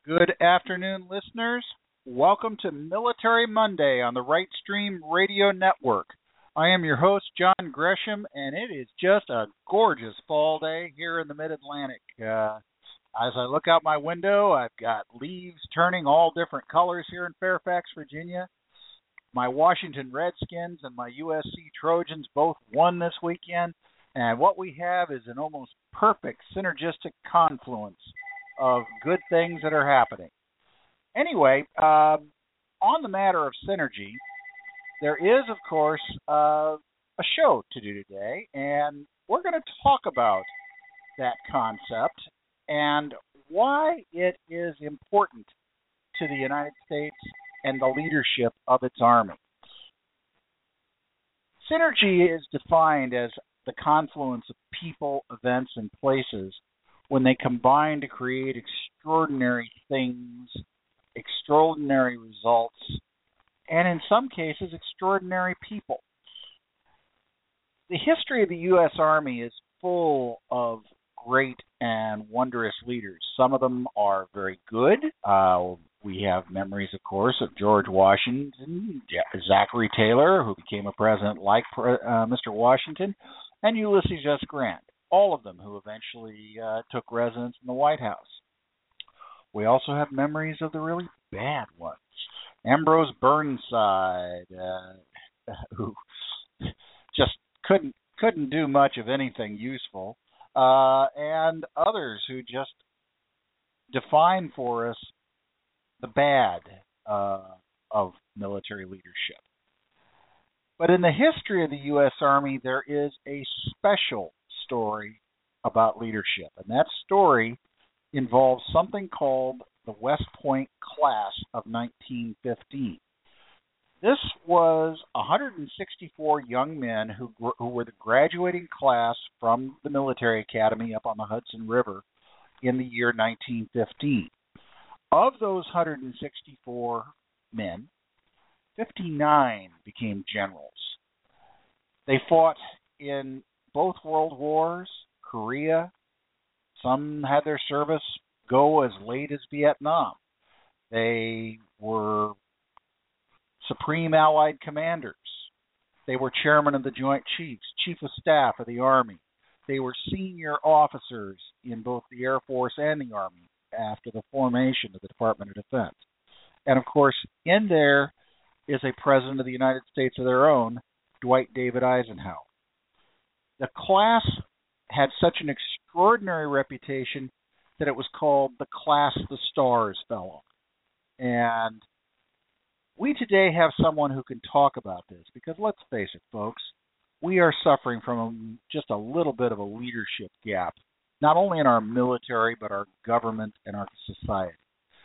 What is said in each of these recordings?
Good afternoon, listeners. Welcome to Military Monday on the Right Stream Radio Network. I am your host, John Gresham, and it is just a gorgeous fall day here in the Mid-Atlantic. As I look out my window, I've got leaves turning all different colors here in Fairfax, Virginia. My Washington Redskins and my USC Trojans both won this weekend, and what we have is an almost perfect synergistic confluence of good things that are happening. Anyway, on the matter of synergy, there is, of course, a show to do today, and we're going to talk about that concept and why it is important to the United States and the leadership of its army. Synergy is defined as the confluence of people, events, and places when they combine to create extraordinary things, extraordinary results, and in some cases, extraordinary people. The history of the U.S. Army is full of great and wondrous leaders. Some of them are very good. We have memories, of course, of George Washington, Zachary Taylor, who became a president like Mr. Washington, and Ulysses S. Grant, all of them who eventually took residence in the White House. We also have memories of the really bad ones. Ambrose Burnside, who just couldn't do much of anything useful, and others who just define for us the bad of military leadership. But in the history of the U.S. Army, there is a special story about leadership, and that story involves something called the West Point Class of 1915. This was 164 young men who were the graduating class from the military academy up on the Hudson River in the year 1915. Of those 164 men, 59 became generals. They fought in both World Wars, Korea. Some had their service go as late as Vietnam. They were Supreme Allied Commanders. They were Chairman of the Joint Chiefs, Chief of Staff of the Army. They were senior officers in both the Air Force and the Army after the formation of the Department of Defense. And, of course, in there is a President of the United States of their own, Dwight David Eisenhower. The class had such an extraordinary reputation that it was called the Class the Stars Fellow. And we today have someone who can talk about this because, let's face it, folks, we are suffering from just a little bit of a leadership gap, not only in our military, but our government and our society.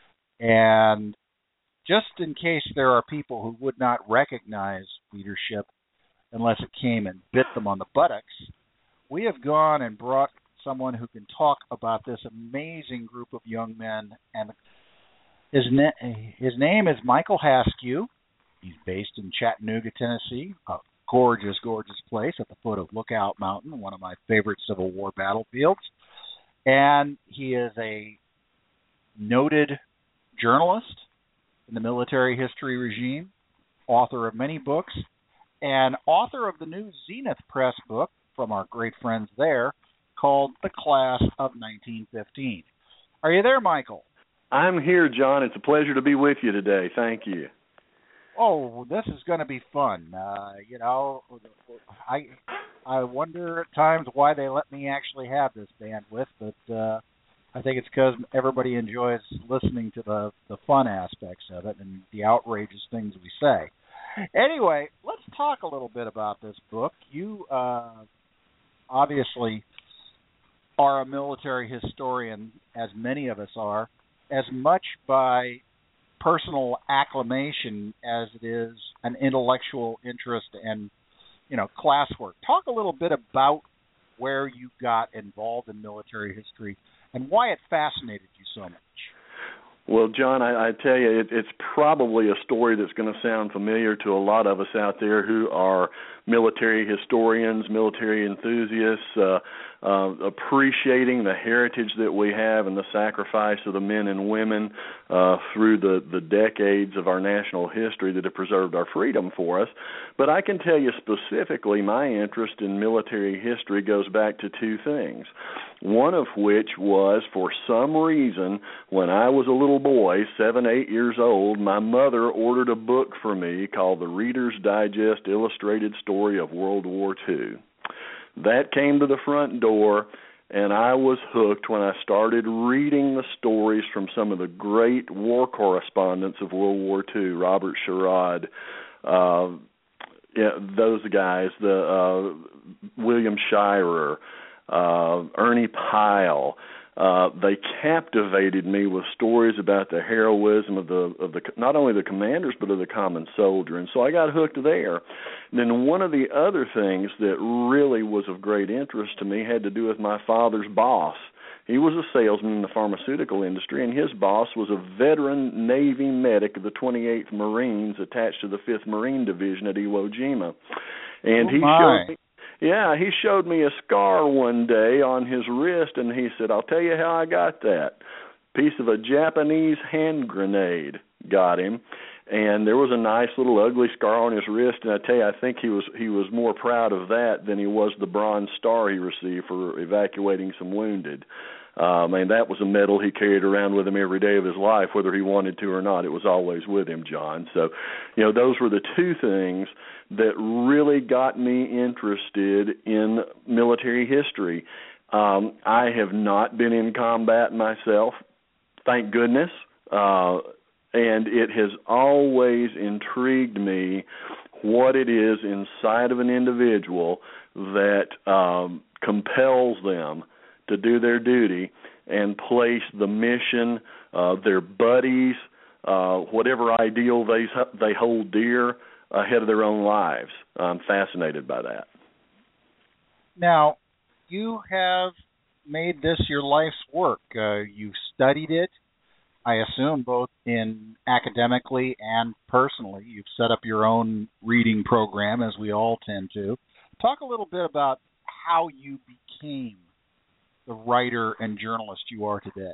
And just in case there are people who would not recognize leadership unless it came and bit them on the buttocks, we have gone and brought someone who can talk about this amazing group of young men. And his name is Michael Haskew. He's based in Chattanooga, Tennessee, a gorgeous, gorgeous place at the foot of Lookout Mountain, one of my favorite Civil War battlefields. And he is a noted journalist in the military history regime, author of many books, and author of the new Zenith Press book from our great friends there called The Class of 1915. Are you there, Michael? I'm here, John. It's a pleasure to be with you today. Thank you. Oh, this is going to be fun. I wonder at times why they let me actually have this bandwidth, but I think it's because everybody enjoys listening to the fun aspects of it and the outrageous things we say. Anyway, let's talk a little bit about this book. You obviously are a military historian, as many of us are, as much by personal acclamation as it is an intellectual interest and, classwork. Talk a little bit about where you got involved in military history and why it fascinated you so much. Well, John, I tell you, it's probably a story that's going to sound familiar to a lot of us out there who are military historians, military enthusiasts. appreciating the heritage that we have and the sacrifice of the men and women through the decades of our national history that have preserved our freedom for us. But I can tell you specifically my interest in military history goes back to two things. One of which was, for some reason, when I was a little boy, 7, 8 years old, my mother ordered a book for me called The Reader's Digest Illustrated Story of World War II. That came to the front door, and I was hooked when I started reading the stories from some of the great war correspondents of World War II, Robert Sherrod, those guys, the William Shirer, Ernie Pyle. They captivated me with stories about the heroism of the not only the commanders but of the common soldier, and so I got hooked there. And then one of the other things that really was of great interest to me had to do with my father's boss. He was a salesman in the pharmaceutical industry, and his boss was a veteran Navy medic of the 28th Marines attached to the 5th Marine Division at Iwo Jima. And he showed me a scar one day on his wrist, and he said, "I'll tell you how I got that. Piece of a Japanese hand grenade got him." And there was a nice little ugly scar on his wrist, and I tell you, I think he was more proud of that than he was the Bronze Star he received for evacuating some wounded. And that was a medal he carried around with him every day of his life, whether he wanted to or not. It was always with him, John. So, those were the two things that really got me interested in military history. I have not been in combat myself, thank goodness, and it has always intrigued me what it is inside of an individual that compels them to do their duty and place the mission, their buddies, whatever ideal they hold dear, ahead of their own lives. I'm fascinated by that. Now, you have made this your life's work. You've studied it, I assume, both academically and personally. You've set up your own reading program, as we all tend to. Talk a little bit about how you became the writer and journalist you are today.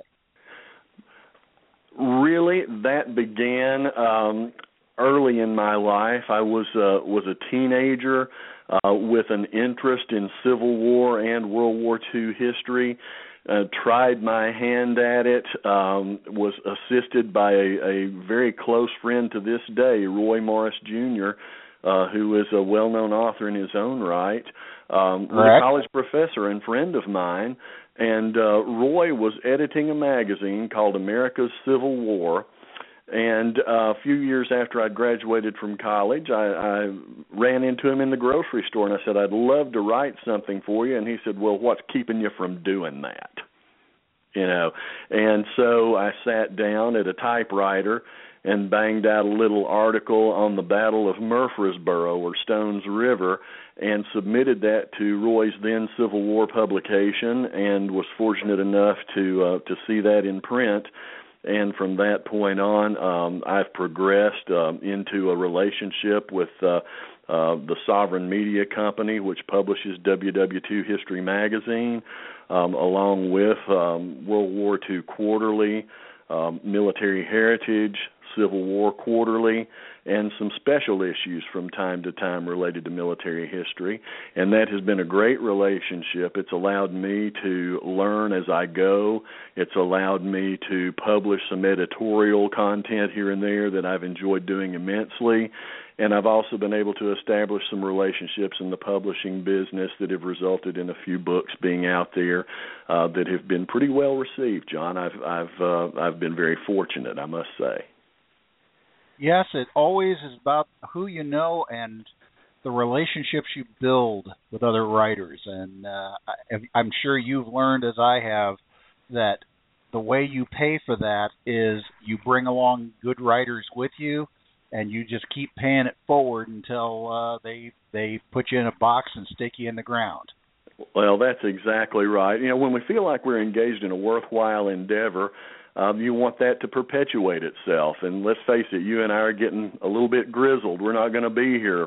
Really, that began early in my life. I was a teenager with an interest in Civil War and World War II history. Tried my hand at it, was assisted by a very close friend to this day, Roy Morris Jr., who is a well-known author in his own right, was a college professor and friend of mine. And Roy was editing a magazine called America's Civil War. And a few years after I graduated from college, I ran into him in the grocery store, and I said, "I'd love to write something for you." And he said, "Well, what's keeping you from doing that?" And so I sat down at a typewriter and banged out a little article on the Battle of Murfreesboro or Stones River and submitted that to Roy's then Civil War publication, and was fortunate enough to see that in print. And from that point on, I've progressed into a relationship with the Sovereign Media Company, which publishes WW2 History Magazine, along with World War II Quarterly, Military Heritage, Civil War Quarterly, and some special issues from time to time related to military history. And that has been a great relationship. It's allowed me to learn as I go. It's allowed me to publish some editorial content here and there that I've enjoyed doing immensely. And I've also been able to establish some relationships in the publishing business that have resulted in a few books being out there that have been pretty well received, John. I've been very fortunate, I must say. Yes, it always is about who you know and the relationships you build with other writers. And I'm sure you've learned, as I have, that the way you pay for that is you bring along good writers with you, and you just keep paying it forward until they put you in a box and stick you in the ground. Well, that's exactly right. When we feel like we're engaged in a worthwhile endeavor, you want that to perpetuate itself. And let's face it, you and I are getting a little bit grizzled. We're not going to be here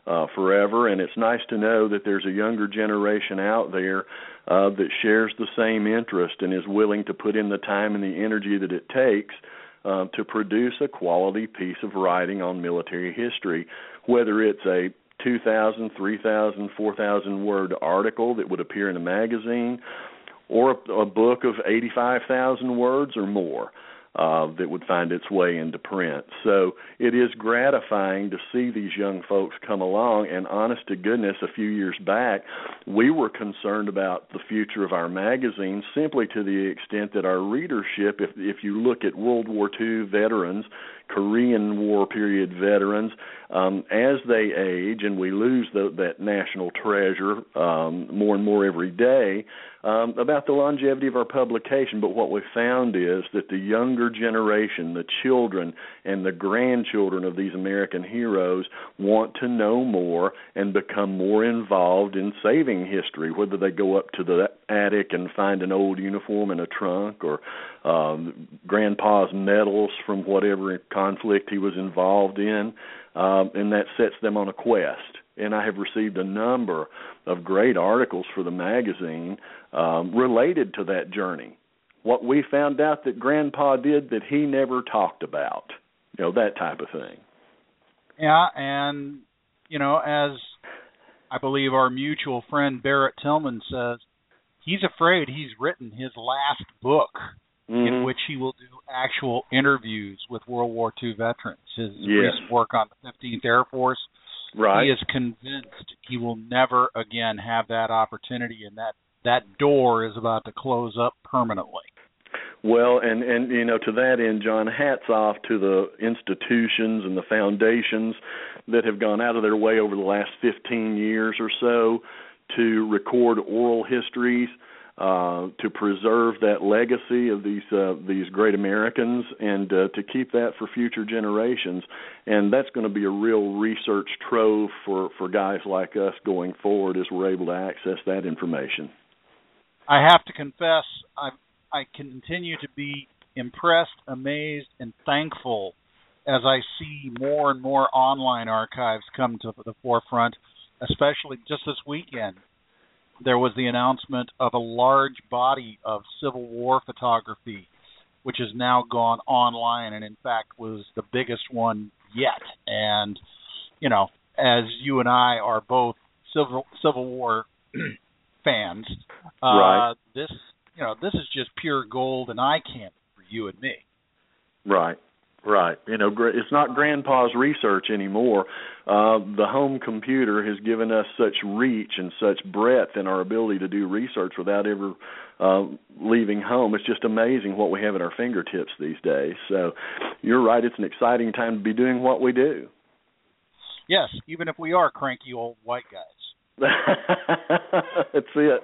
forever, and it's nice to know that there's a younger generation out there that shares the same interest and is willing to put in the time and the energy that it takes to produce a quality piece of writing on military history, whether it's a 2,000, 3,000, 4,000 word article that would appear in a magazine, or a book of 85,000 words or more that would find its way into print. So it is gratifying to see these young folks come along, and honest to goodness, a few years back, we were concerned about the future of our magazine simply to the extent that our readership, if you look at World War II veterans, Korean War period veterans, as they age and we lose that national treasure more and more every day, about the longevity of our publication. But what we found is that the younger generation, the children and the grandchildren of these American heroes, want to know more and become more involved in saving history, whether they go up to the attic and find an old uniform in a trunk, or Grandpa's medals from whatever conflict he was involved in, and that sets them on a quest. And I have received a number of great articles for the magazine related to that journey. What we found out that Grandpa did that he never talked about, that type of thing. Yeah, and, as I believe our mutual friend Barrett Tillman says, he's afraid he's written his last book in which he will do actual interviews with World War II veterans. His recent work on the 15th Air Force. Right. He is convinced he will never again have that opportunity, and that door is about to close up permanently. Well, and to that end, John, hats off to the institutions and the foundations that have gone out of their way over the last 15 years or so to record oral histories, to preserve that legacy of these great Americans, and to keep that for future generations. And that's going to be a real research trove for guys like us going forward as we're able to access that information. I have to confess, I continue to be impressed, amazed, and thankful as I see more and more online archives come to the forefront, especially just this weekend. There was the announcement of a large body of Civil War photography, which has now gone online and, in fact, was the biggest one yet. And, as you and I are both Civil War fans, right. This is just pure gold and eye candy for you and me. Right. Right. It's not Grandpa's research anymore. The home computer has given us such reach and such breadth in our ability to do research without ever leaving home. It's just amazing what we have at our fingertips these days. So you're right. It's an exciting time to be doing what we do. Yes, even if we are cranky old white guys. That's it.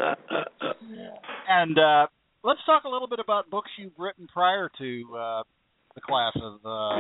And let's talk a little bit about books you've written prior to the class of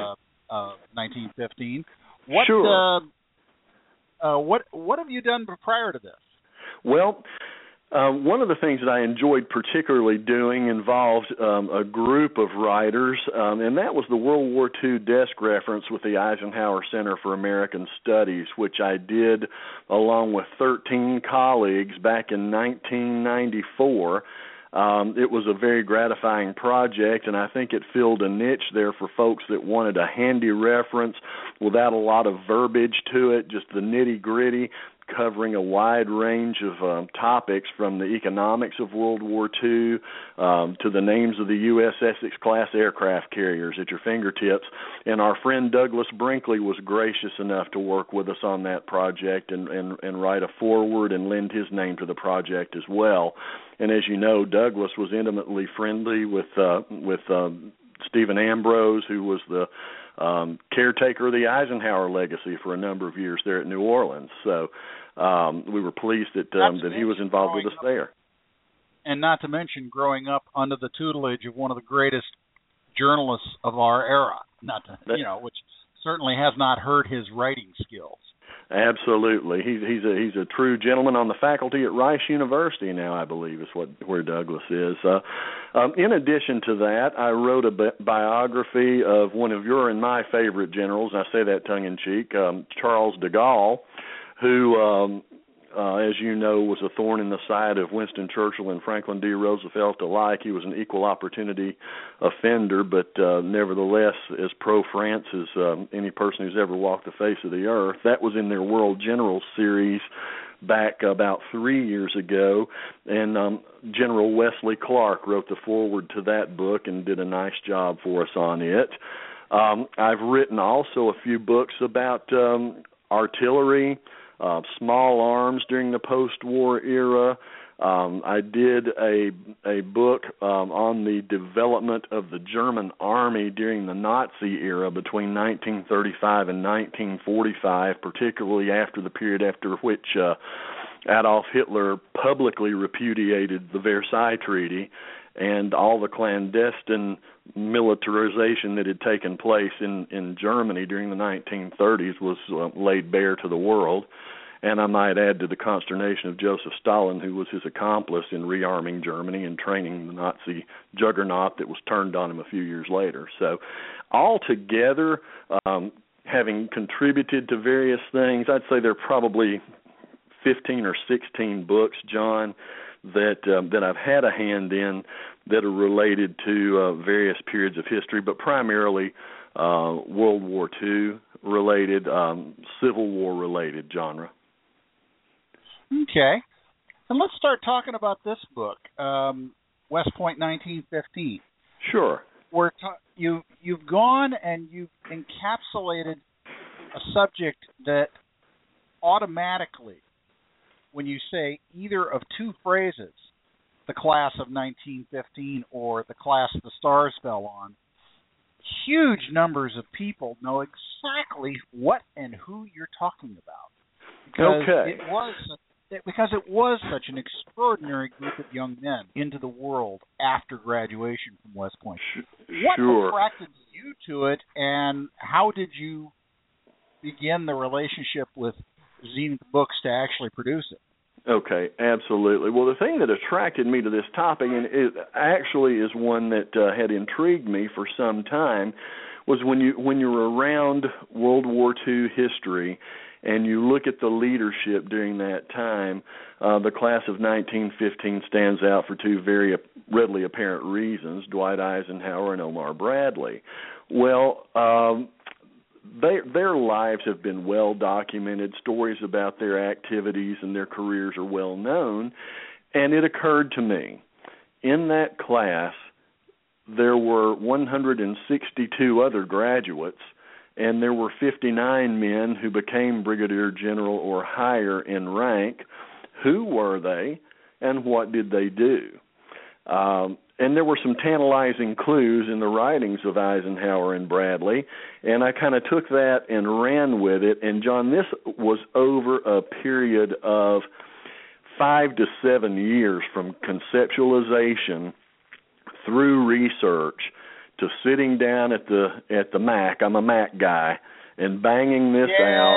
1915. Sure. What have you done prior to this? Well, one of the things that I enjoyed particularly doing involved a group of writers, and that was the World War II desk reference with the Eisenhower Center for American Studies, which I did along with 13 colleagues back in 1994. It was a very gratifying project, and I think it filled a niche there for folks that wanted a handy reference without a lot of verbiage to it, just the nitty-gritty, covering a wide range of topics from the economics of World War II to the names of the U.S. Essex-class aircraft carriers at your fingertips. And our friend Douglas Brinkley was gracious enough to work with us on that project and write a foreword and lend his name to the project as well. And as you know, Douglas was intimately friendly with Stephen Ambrose, who was the caretaker of the Eisenhower legacy for a number of years there at New Orleans. So we were pleased that he was involved with us there. And not to mention growing up under the tutelage of one of the greatest journalists of our era, which certainly has not hurt his writing skills. Absolutely. He's a true gentleman on the faculty at Rice University now, I believe, is where Douglas is. In addition to that, I wrote a biography of one of your and my favorite generals, and I say that tongue-in-cheek, Charles de Gaulle. who, as you know, was a thorn in the side of Winston Churchill and Franklin D. Roosevelt alike. He was an equal opportunity offender, but nevertheless, as pro-France as any person who's ever walked the face of the earth. That was in their World Generals series back about 3 years ago, and General Wesley Clark wrote the foreword to that book and did a nice job for us on it. I've written also a few books about artillery, small arms during the post-war era. I did a book on the development of the German army during the Nazi era between 1935 and 1945, particularly after the period after which Adolf Hitler publicly repudiated the Versailles Treaty, and all the clandestine militarization that had taken place in Germany during the 1930s was laid bare to the world. And I might add to the consternation of Joseph Stalin, who was his accomplice in rearming Germany and training the Nazi juggernaut that was turned on him a few years later. So altogether, having contributed to various things, I'd say there are probably 15 or 16 books, John, that I've had a hand in that are related to various periods of history, but primarily World War II related, Civil War related genre. Okay. And let's start talking about this book, West Point 1915. Sure. You've gone and you've encapsulated a subject that automatically, when you say either of two phrases, the class of 1915 or the class the stars fell on, huge numbers of people know exactly what and who you're talking about. Because it was such an extraordinary group of young men into the world after graduation from West Point. What attracted you to it, and how did you begin the relationship with Zenith Books to actually produce it? Okay, absolutely. Well, the thing that attracted me to this topic, and it actually is one that had intrigued me for some time, was when you're around World War II history and you look at the leadership during that time, the class of 1915 stands out for two very readily apparent reasons, Dwight Eisenhower and Omar Bradley. Well, their lives have been well documented. Stories about their activities and their careers are well known. And it occurred to me, in that class, there were 162 other graduates, and there were 59 men who became brigadier general or higher in rank. Who were they, and what did they do? And there were some tantalizing clues in the writings of Eisenhower and Bradley, and I kind of took that and ran with it. And, John, this was over a period of 5 to 7 years from conceptualization through research to sitting down at the Mac. I'm a Mac guy, and banging this out.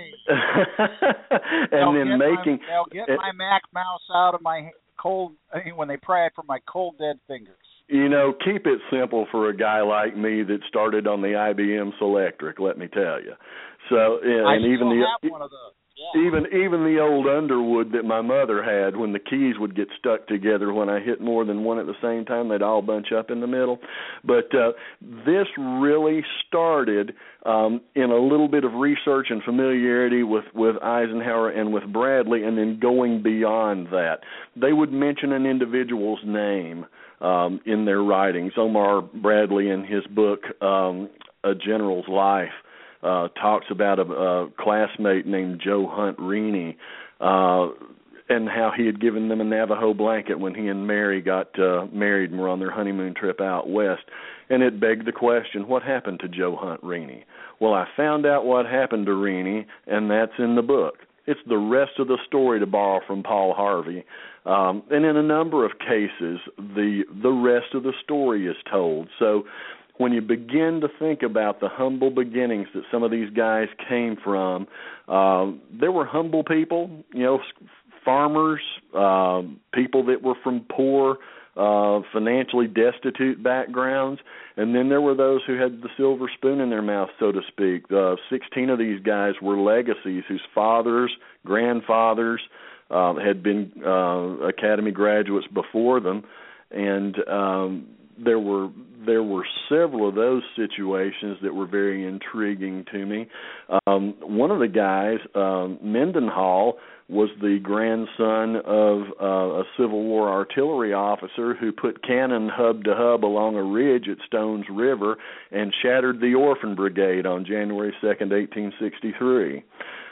And then making. They'll get my Mac mouse out of my when they pry it from my cold dead fingers. You know, keep it simple for a guy like me that started on the IBM Selectric, let me tell you. So, and even have one of those. Yeah. Even the old Underwood that my mother had, when the keys would get stuck together, when I hit more than one at the same time, they'd all bunch up in the middle. But this really started in a little bit of research and familiarity with Eisenhower and with Bradley, and then going beyond that. They would mention an individual's name in their writings. Omar Bradley, in his book, A General's Life, talks about a classmate named Joe Hunt Reaney, and how he had given them a Navajo blanket when he and Mary got married and were on their honeymoon trip out west. And it begged the question, what happened to Joe Hunt Reaney? Well, I found out what happened to Reaney, and that's in the book. It's the rest of the story, to borrow from Paul Harvey. And in a number of cases, the rest of the story is told. So when you begin to think about the humble beginnings that some of these guys came from, there were humble people, farmers, people that were from poor financially destitute backgrounds, and then there were those who had the silver spoon in their mouth, so to speak. 16 of these guys were legacies whose fathers, grandfathers had been academy graduates before them, and there were several of those situations that were very intriguing to me. One of the guys, Mendenhall, was the grandson of a Civil War artillery officer who put cannon hub to hub along a ridge at Stones River and shattered the Orphan Brigade on January 2nd, 1863.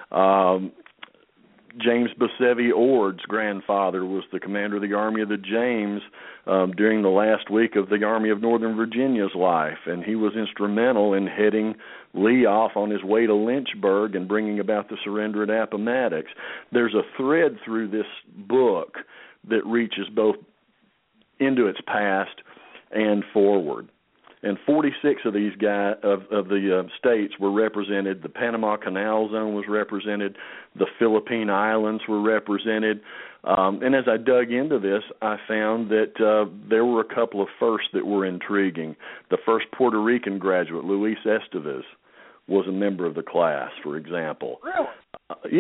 James Buscevy Ord's grandfather was the commander of the Army of the James during the last week of the Army of Northern Virginia's life, and he was instrumental in heading Lee off on his way to Lynchburg and bringing about the surrender at Appomattox. There's a thread through this book that reaches both into its past and forward. And 46 of these guys of the states were represented. The Panama Canal Zone was represented. The Philippine Islands were represented. And as I dug into this, I found that there were a couple of firsts that were intriguing. The first Puerto Rican graduate, Luis Estevez, was a member of the class, for example. Really?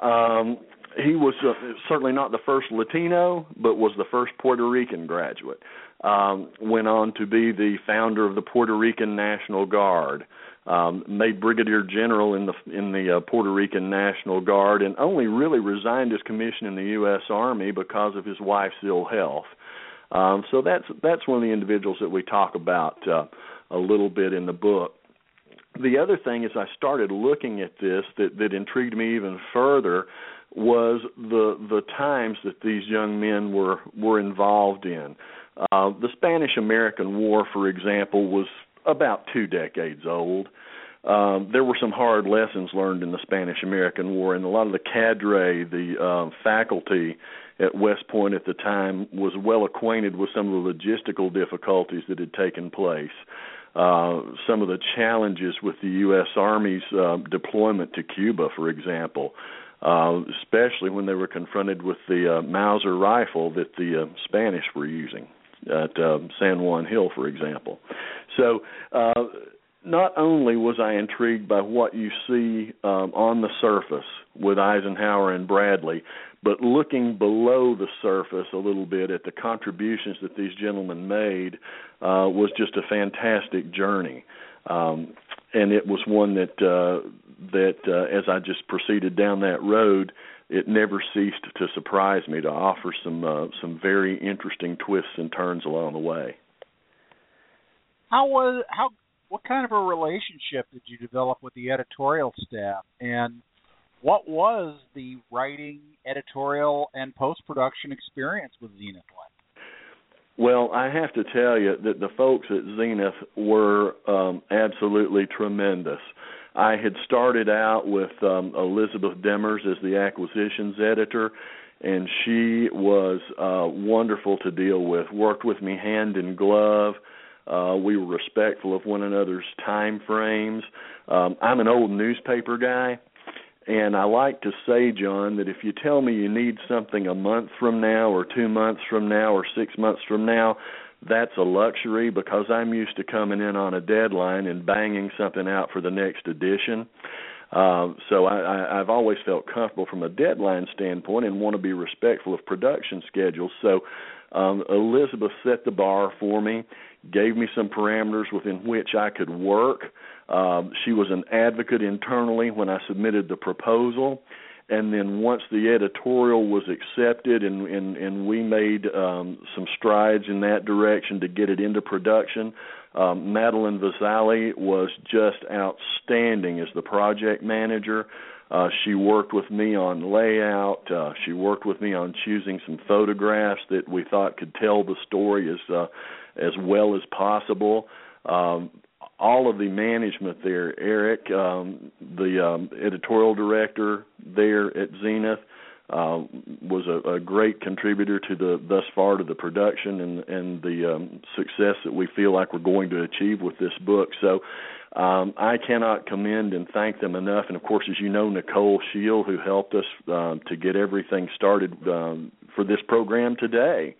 He was certainly not the first Latino, but was the first Puerto Rican graduate. Went on to be the founder of the Puerto Rican National Guard, made brigadier general in the Puerto Rican National Guard, and only really resigned his commission in the U.S. Army because of his wife's ill health. So that's one of the individuals that we talk about a little bit in the book. The other thing is I started looking at this that intrigued me even further was the times that these young men were involved in. The Spanish-American War, for example, was about 2 decades old. There were some hard lessons learned in the Spanish-American War, and a lot of the cadre, the faculty at West Point at the time was well acquainted with some of the logistical difficulties that had taken place. Some of the challenges with the U.S. Army's deployment to Cuba, for example, especially when they were confronted with the Mauser rifle that the Spanish were using at San Juan Hill, for example. So not only was I intrigued by what you see on the surface with Eisenhower and Bradley, but looking below the surface a little bit at the contributions that these gentlemen made was just a fantastic journey. And it was one that as I just proceeded down that road, it never ceased to surprise me, to offer some very interesting twists and turns along the way. What kind of a relationship did you develop with the editorial staff, and what was the writing, editorial, and post-production experience with Zenith like? Well, I have to tell you that the folks at Zenith were absolutely tremendous. I had started out with Elizabeth Demers as the acquisitions editor, and she was wonderful to deal with, worked with me hand in glove. We were respectful of one another's time frames. I'm an old newspaper guy, and I like to say, John, that if you tell me you need something a month from now or 2 months from now or 6 months from now, that's a luxury, because I'm used to coming in on a deadline and banging something out for the next edition. So I've always felt comfortable from a deadline standpoint and want to be respectful of production schedules. So Elizabeth set the bar for me, gave me some parameters within which I could work. She was an advocate internally when I submitted the proposal. And then once the editorial was accepted and we made some strides in that direction to get it into production, Madeline Vasali was just outstanding as the project manager. She worked with me on layout. She worked with me on choosing some photographs that we thought could tell the story as well as possible. All of the management there, Eric, the editorial director there at Zenith, was a great contributor to thus far to the production and the success that we feel like we're going to achieve with this book. So I cannot commend and thank them enough. And, of course, as you know, Nicole Shield, who helped us to get everything started for this program today.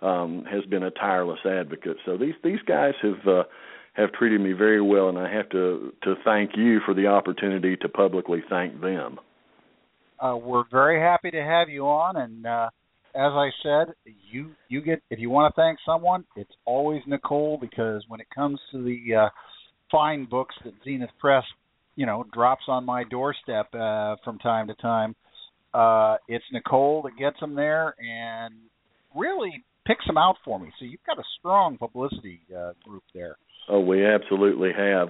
has been a tireless advocate. So these guys have treated me very well, and I have to thank you for the opportunity to publicly thank them. We're very happy to have you on, and as I said, you get, if you want to thank someone, it's always Nicole, because when it comes to the fine books that Zenith Press, drops on my doorstep from time to time, it's Nicole that gets them there and really picks them out for me. So you've got a strong publicity group there. Oh, we absolutely have.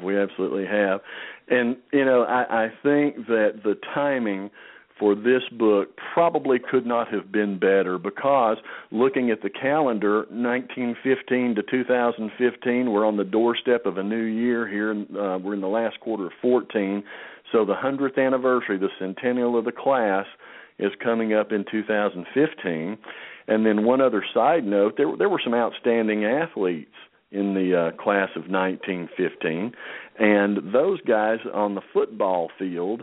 And, I think that the timing for this book probably could not have been better, because looking at the calendar, 1915 to 2015, we're on the doorstep of a new year here. We're in the last quarter of 14. So the 100th anniversary, the centennial of the class, is coming up in 2015. And then one other side note, there were some outstanding athletes in the class of 1915, and those guys on the football field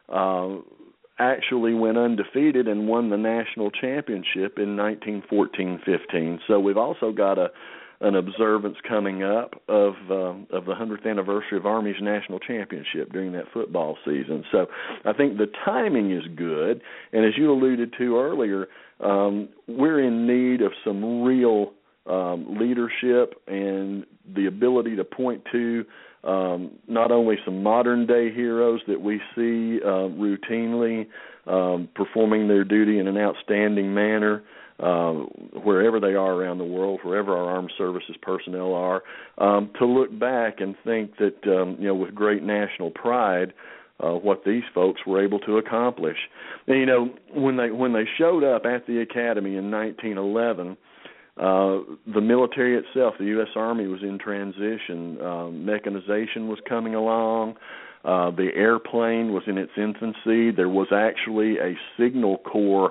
actually went undefeated and won the national championship in 1914-15. So we've also got an observance coming up of the 100th anniversary of Army's national championship during that football season. So I think the timing is good, and as you alluded to earlier, we're in need of some real leadership and the ability to point to not only some modern-day heroes that we see routinely performing their duty in an outstanding manner wherever they are around the world, wherever our armed services personnel are, to look back and think that, with great national pride, what these folks were able to accomplish. And, when they showed up at the academy in 1911, the military itself, the U.S. Army, was in transition. Mechanization was coming along. The airplane was in its infancy. There was actually a Signal Corps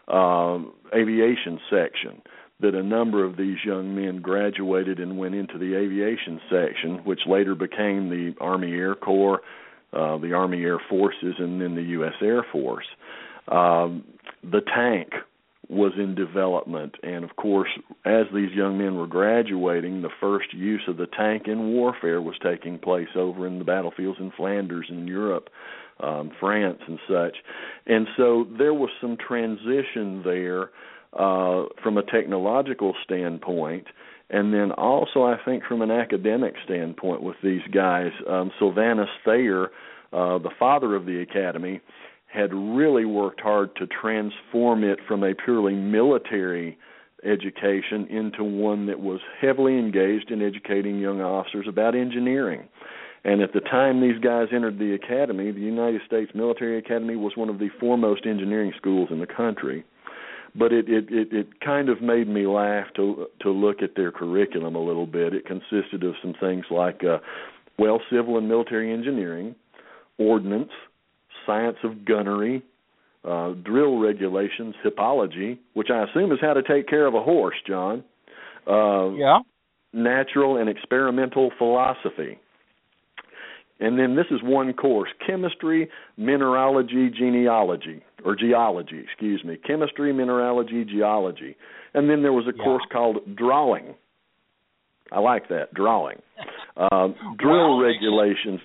aviation section that a number of these young men graduated and went into the aviation section, which later became the Army Air Corps, the Army Air Forces, and then the U.S. Air Force. The tank was in development, and of course, as these young men were graduating, the first use of the tank in warfare was taking place over in the battlefields in Flanders and Europe, France and such. And so there was some transition there from a technological standpoint, and then also I think from an academic standpoint with these guys. Sylvanus Thayer, the father of the academy, had really worked hard to transform it from a purely military education into one that was heavily engaged in educating young officers about engineering. And at the time these guys entered the academy, the United States Military Academy was one of the foremost engineering schools in the country. But it kind of made me laugh to look at their curriculum a little bit. It consisted of some things like, civil and military engineering, ordnance, science of gunnery, drill regulations, hippology, which I assume is how to take care of a horse, John. Yeah. Natural and experimental philosophy. And then this is one course, chemistry, mineralogy, geology. Chemistry, mineralogy, geology. And then there was a course called drawing. I like that, drawing. Drill regulations,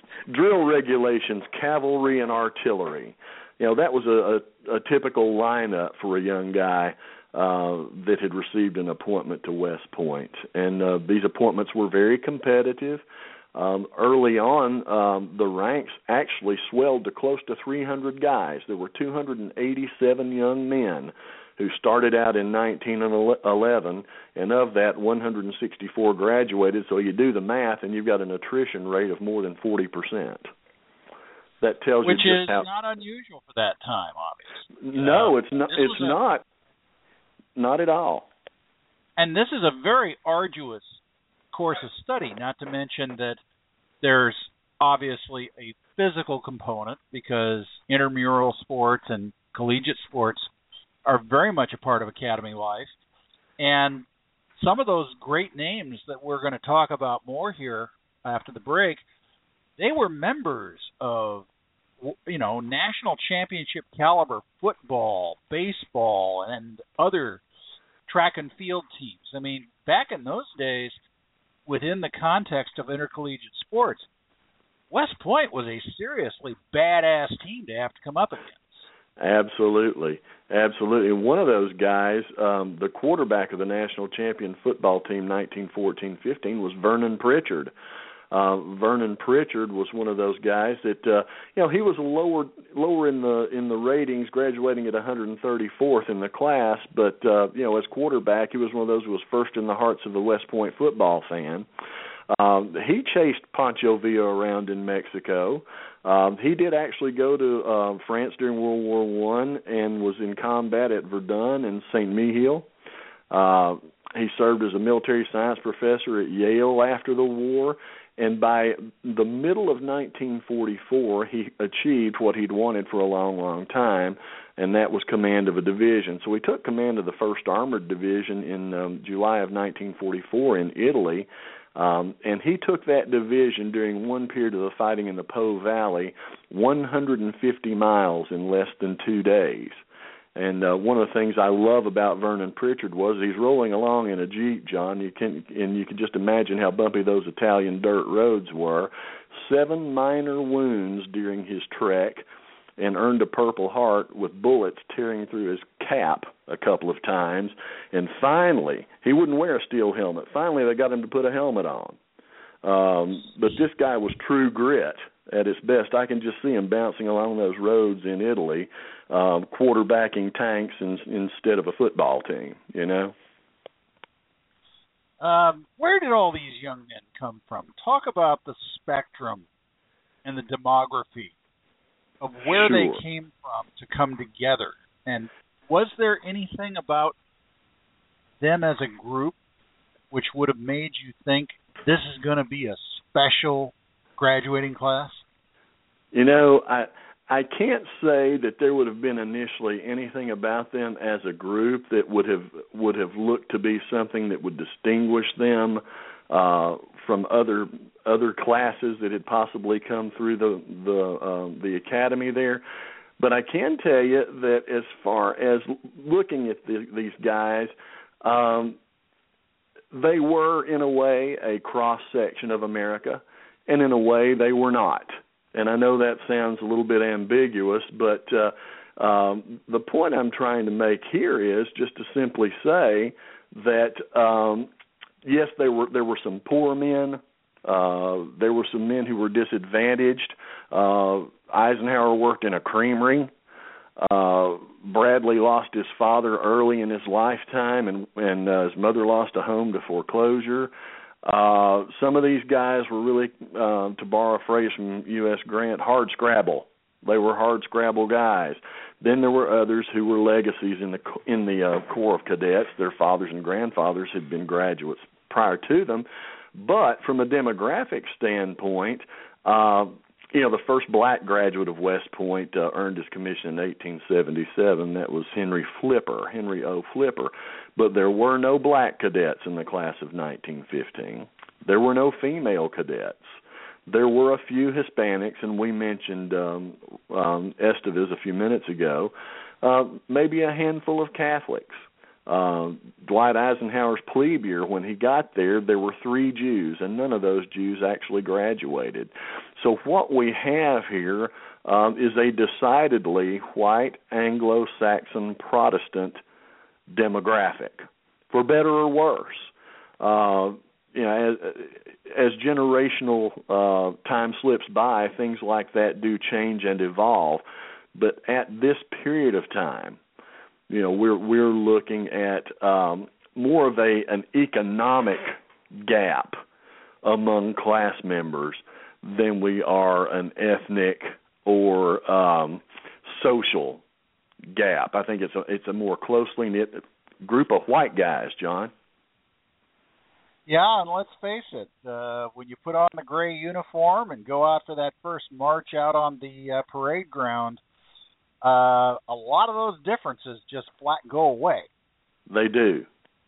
cavalry and artillery. That was a typical lineup for a young guy that had received an appointment to West Point. And these appointments were very competitive. Early on, the ranks actually swelled to close to 300 guys. There were 287 young men who started out in 1911, and of that, 164 graduated. So you do the math, and you've got an attrition rate of more than 40%. That tells you just how... Which is not unusual for that time, obviously. No, it's not. It's not. Not at all. And this is a very arduous course of study, not to mention that there's obviously a physical component, because intramural sports and collegiate sports are very much a part of academy life. And some of those great names that we're going to talk about more here after the break, they were members of, national championship caliber football, baseball, and other track and field teams. I mean, back in those days, within the context of intercollegiate sports, West Point was a seriously badass team to have to come up against. Absolutely. And one of those guys, the quarterback of the national champion football team 1914-15 was Vernon Pritchard. Vernon Pritchard was one of those guys that he was lower in the ratings, graduating at 134th in the class, but as quarterback, he was one of those who was first in the hearts of the West Point football fan. He chased Pancho Villa around in Mexico. He did actually go to France during World War I and was in combat at Verdun and St. Mihiel. He served as a military science professor at Yale after the war, and by the middle of 1944, he achieved what he'd wanted for a long, long time, and that was command of a division. So he took command of the 1st Armored Division in July of 1944 in Italy, and he took that division during one period of the fighting in the Po Valley 150 miles in less than 2 days. And one of the things I love about Vernon Pritchard was he's rolling along in a Jeep, John. You can just imagine how bumpy those Italian dirt roads were. 7 minor wounds during his trek, and earned a Purple Heart with bullets tearing through his cap a couple of times. And finally, he wouldn't wear a steel helmet. Finally, they got him to put a helmet on. But this guy was true grit at its best. I can just see him bouncing along those roads in Italy, quarterbacking tanks instead of a football team, Where did all these young men come from? Talk about the spectrum and the demography of where Sure. they came from to come together. And was there anything about them as a group which would have made you think this is going to be a special graduating class? I can't say that there would have been initially anything about them as a group that would have looked to be something that would distinguish them from other classes that had possibly come through the academy there. But I can tell you that as far as looking at these guys, they were in a way a cross section of America, and in a way they were not. And I know that sounds a little bit ambiguous, but the point I'm trying to make here is just to simply say that yes, there were some poor men. There were some men who were disadvantaged. Eisenhower worked in a creamery. Bradley lost his father early in his lifetime, and his mother lost a home to foreclosure. Some of these guys were really, to borrow a phrase from U.S. Grant, hard scrabble. They were hard scrabble guys. Then there were others who were legacies in the Corps of Cadets. Their fathers and grandfathers had been graduates prior to them. But from a demographic standpoint, the first black graduate of West Point earned his commission in 1877. That was Henry O. Flipper. But there were no black cadets in the class of 1915. There were no female cadets. There were a few Hispanics, and we mentioned Estevez a few minutes ago, maybe a handful of Catholics. Dwight Eisenhower's plebe year, when he got there were 3 Jews, and none of those Jews actually graduated. So what we have here is a decidedly white Anglo-Saxon Protestant demographic, for better or worse. As generational time slips by, things like that do change and evolve. But at this period of time, we're looking at more of an economic gap among class members than we are an ethnic or social gap. I think it's a more closely knit group of white guys, John. Yeah, and let's face it, when you put on the gray uniform and go out for that first march out on the parade ground, a lot of those differences just flat go away. They do.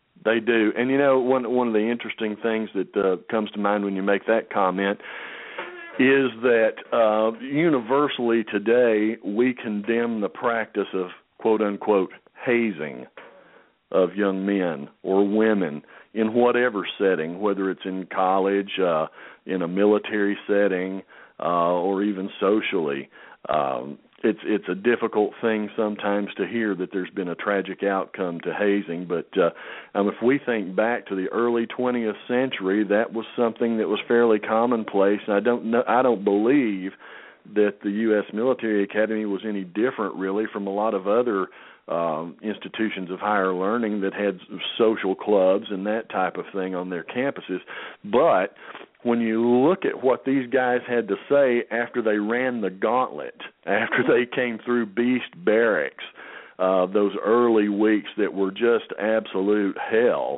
And one of the interesting things that comes to mind when you make that comment is that universally today we condemn the practice of quote unquote hazing of young men or women in whatever setting, whether it's in college, in a military setting, or even socially. It's a difficult thing sometimes to hear that there's been a tragic outcome to hazing, but if we think back to the early 20th century, that was something that was fairly commonplace. And I don't believe that the U.S. Military Academy was any different, really, from a lot of other institutions of higher learning that had social clubs and that type of thing on their campuses. But when you look at what these guys had to say after they ran the gauntlet, after they came through Beast Barracks, those early weeks that were just absolute hell,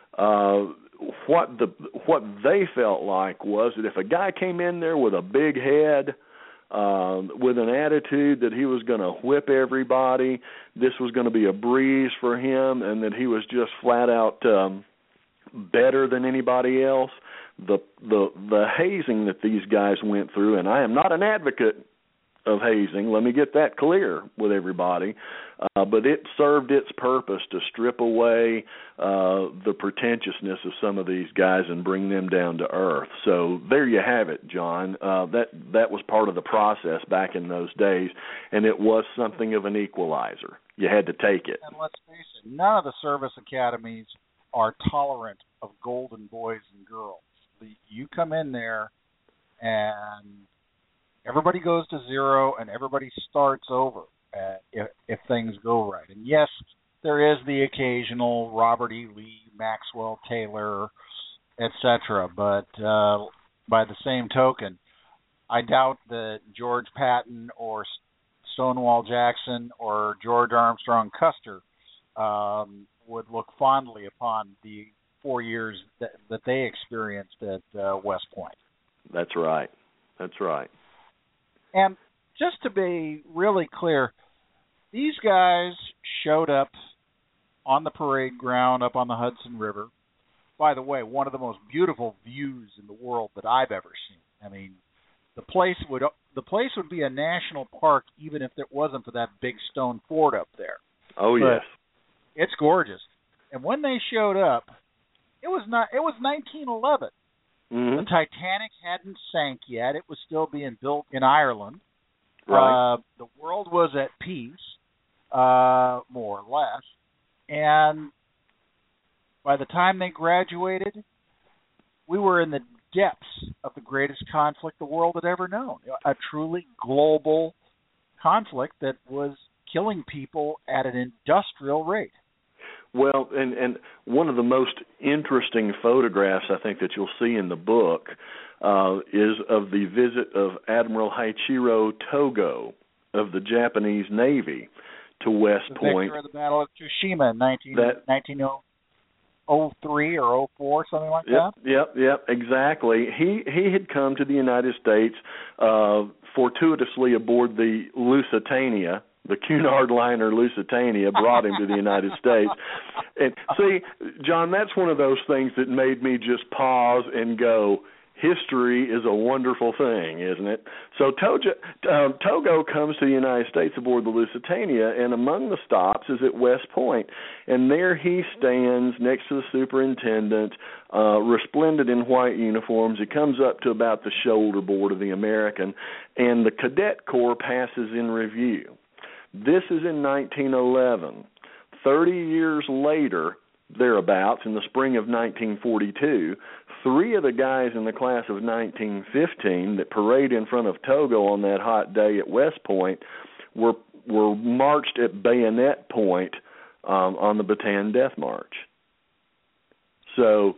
what they felt like was that if a guy came in there with a big head, with an attitude that he was going to whip everybody, this was going to be a breeze for him, and that he was just flat out better than anybody else, the hazing that these guys went through, and I am not an advocate of hazing, let me get that clear with everybody, but it served its purpose to strip away the pretentiousness of some of these guys and bring them down to earth. So there you have it, John. That was part of the process back in those days, and it was something of an equalizer. You had to take it. And let's face it, none of the service academies are tolerant of golden boys and girls. You come in there and everybody goes to zero and everybody starts over if things go right. And yes, there is the occasional Robert E. Lee, Maxwell Taylor, etc. But by the same token, I doubt that George Patton or Stonewall Jackson or George Armstrong Custer would look fondly upon the 4 years that they experienced at West Point. That's right. That's right. And just to be really clear, these guys showed up on the parade ground up on the Hudson River. By the way, one of the most beautiful views in the world that I've ever seen. I mean, the place would be a national park even if it wasn't for that big stone fort up there. Oh, yes. It's gorgeous. And when they showed up, it was 1911. Mm-hmm. The Titanic hadn't sank yet. It was still being built in Ireland. Right. The world was at peace, more or less. And by the time they graduated, we were in the depths of the greatest conflict the world had ever known, a truly global conflict that was killing people at an industrial rate. Well, and one of the most interesting photographs I think that you'll see in the book is of the visit of Admiral Haichiro Togo of the Japanese Navy to West Point. The victor of the Battle of Tsushima in 1903 or 04, something like that? Yep, exactly. He had come to the United States fortuitously aboard the Lusitania. The Cunard liner Lusitania brought him to the United States. And see, John, that's one of those things that made me just pause and go, history is a wonderful thing, isn't it? So Togo comes to the United States aboard the Lusitania, and among the stops is at West Point. And there he stands next to the superintendent, resplendent in white uniforms. He comes up to about the shoulder board of the American, and the Cadet Corps passes in review. This is in 1911. 30 years later, thereabouts, in the spring of 1942, three of the guys in the class of 1915 that parade in front of Togo on that hot day at West Point were marched at bayonet point on the Bataan Death March. So,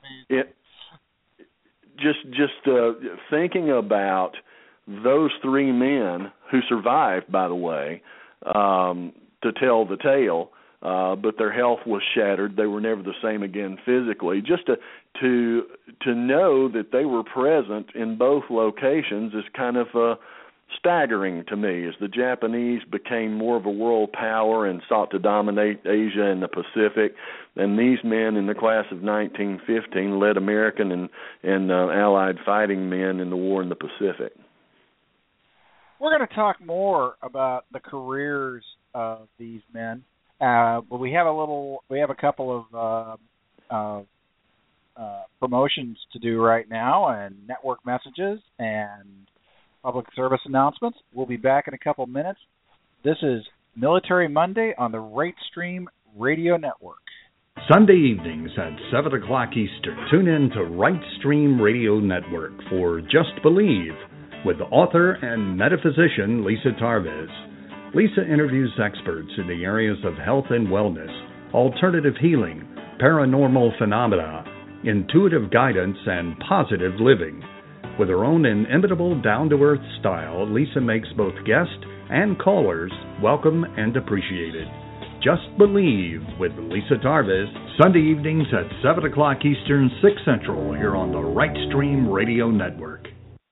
thinking about those three men who survived, by the way, to tell the tale, but their health was shattered. They were never the same again physically. Just to know that they were present in both locations is kind of staggering to me, as the Japanese became more of a world power and sought to dominate Asia and the Pacific. And these men in the class of 1915 led American and Allied fighting men in the war in the Pacific. We're going to talk more about the careers of these men But we have a couple of promotions to do right now, and network messages and public service announcements. We'll be back in a couple minutes. This is Military Monday on the Right Stream Radio Network. Sunday evenings at 7 o'clock Eastern, tune in to Right Stream Radio Network for Just Believe with author and metaphysician Lisa Tarvis. Lisa interviews experts in the areas of health and wellness, alternative healing, paranormal phenomena, intuitive guidance, and positive living. With her own inimitable down-to-earth style, Lisa makes both guests and callers welcome and appreciated. Just Believe with Lisa Tarvis, Sunday evenings at 7 o'clock Eastern, 6 Central, here on the Right Stream Radio Network.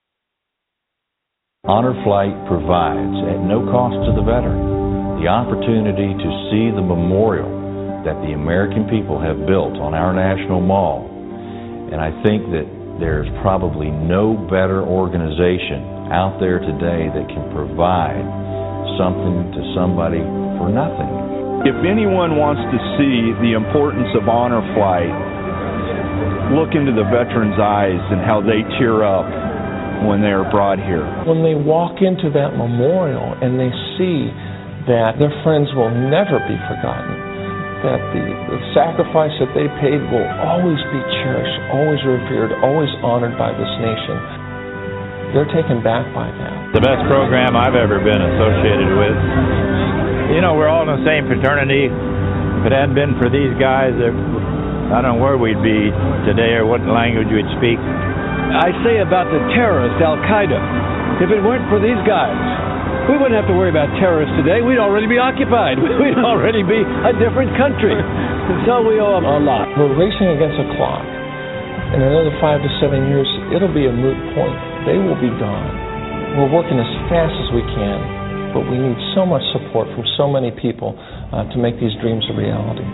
Honor Flight provides, at no cost to the veteran, the opportunity to see the memorial that the American people have built on our National Mall. And I think that there's probably no better organization out there today that can provide something to somebody for nothing. If anyone wants to see the importance of Honor Flight, look into the veterans' eyes and how they tear up when they are brought here. When they walk into that memorial and they see that their friends will never be forgotten, that the sacrifice that they paid will always be cherished, always revered, always honored by this nation, they're taken back by that. The best program I've ever been associated with. You know, we're all in the same fraternity. If it hadn't been for these guys, I don't know where we'd be today or what language we'd speak. I say about the terrorists, Al-Qaeda, if it weren't for these guys, we wouldn't have to worry about terrorists today. We'd already be occupied. We'd already be a different country. And so we owe them a lot. We're racing against a clock. In another 5 to 7 years, it'll be a moot point. They will be gone. We're working as fast as we can, but we need so much support from so many people to make these dreams a reality.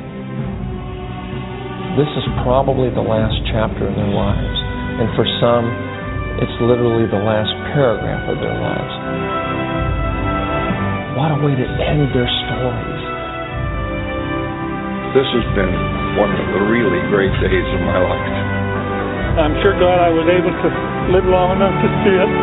This is probably the last chapter of their lives. And for some, it's literally the last paragraph of their lives. What a way to end their stories. This has been one of the really great days of my life. I'm sure glad I was able to live long enough to see it.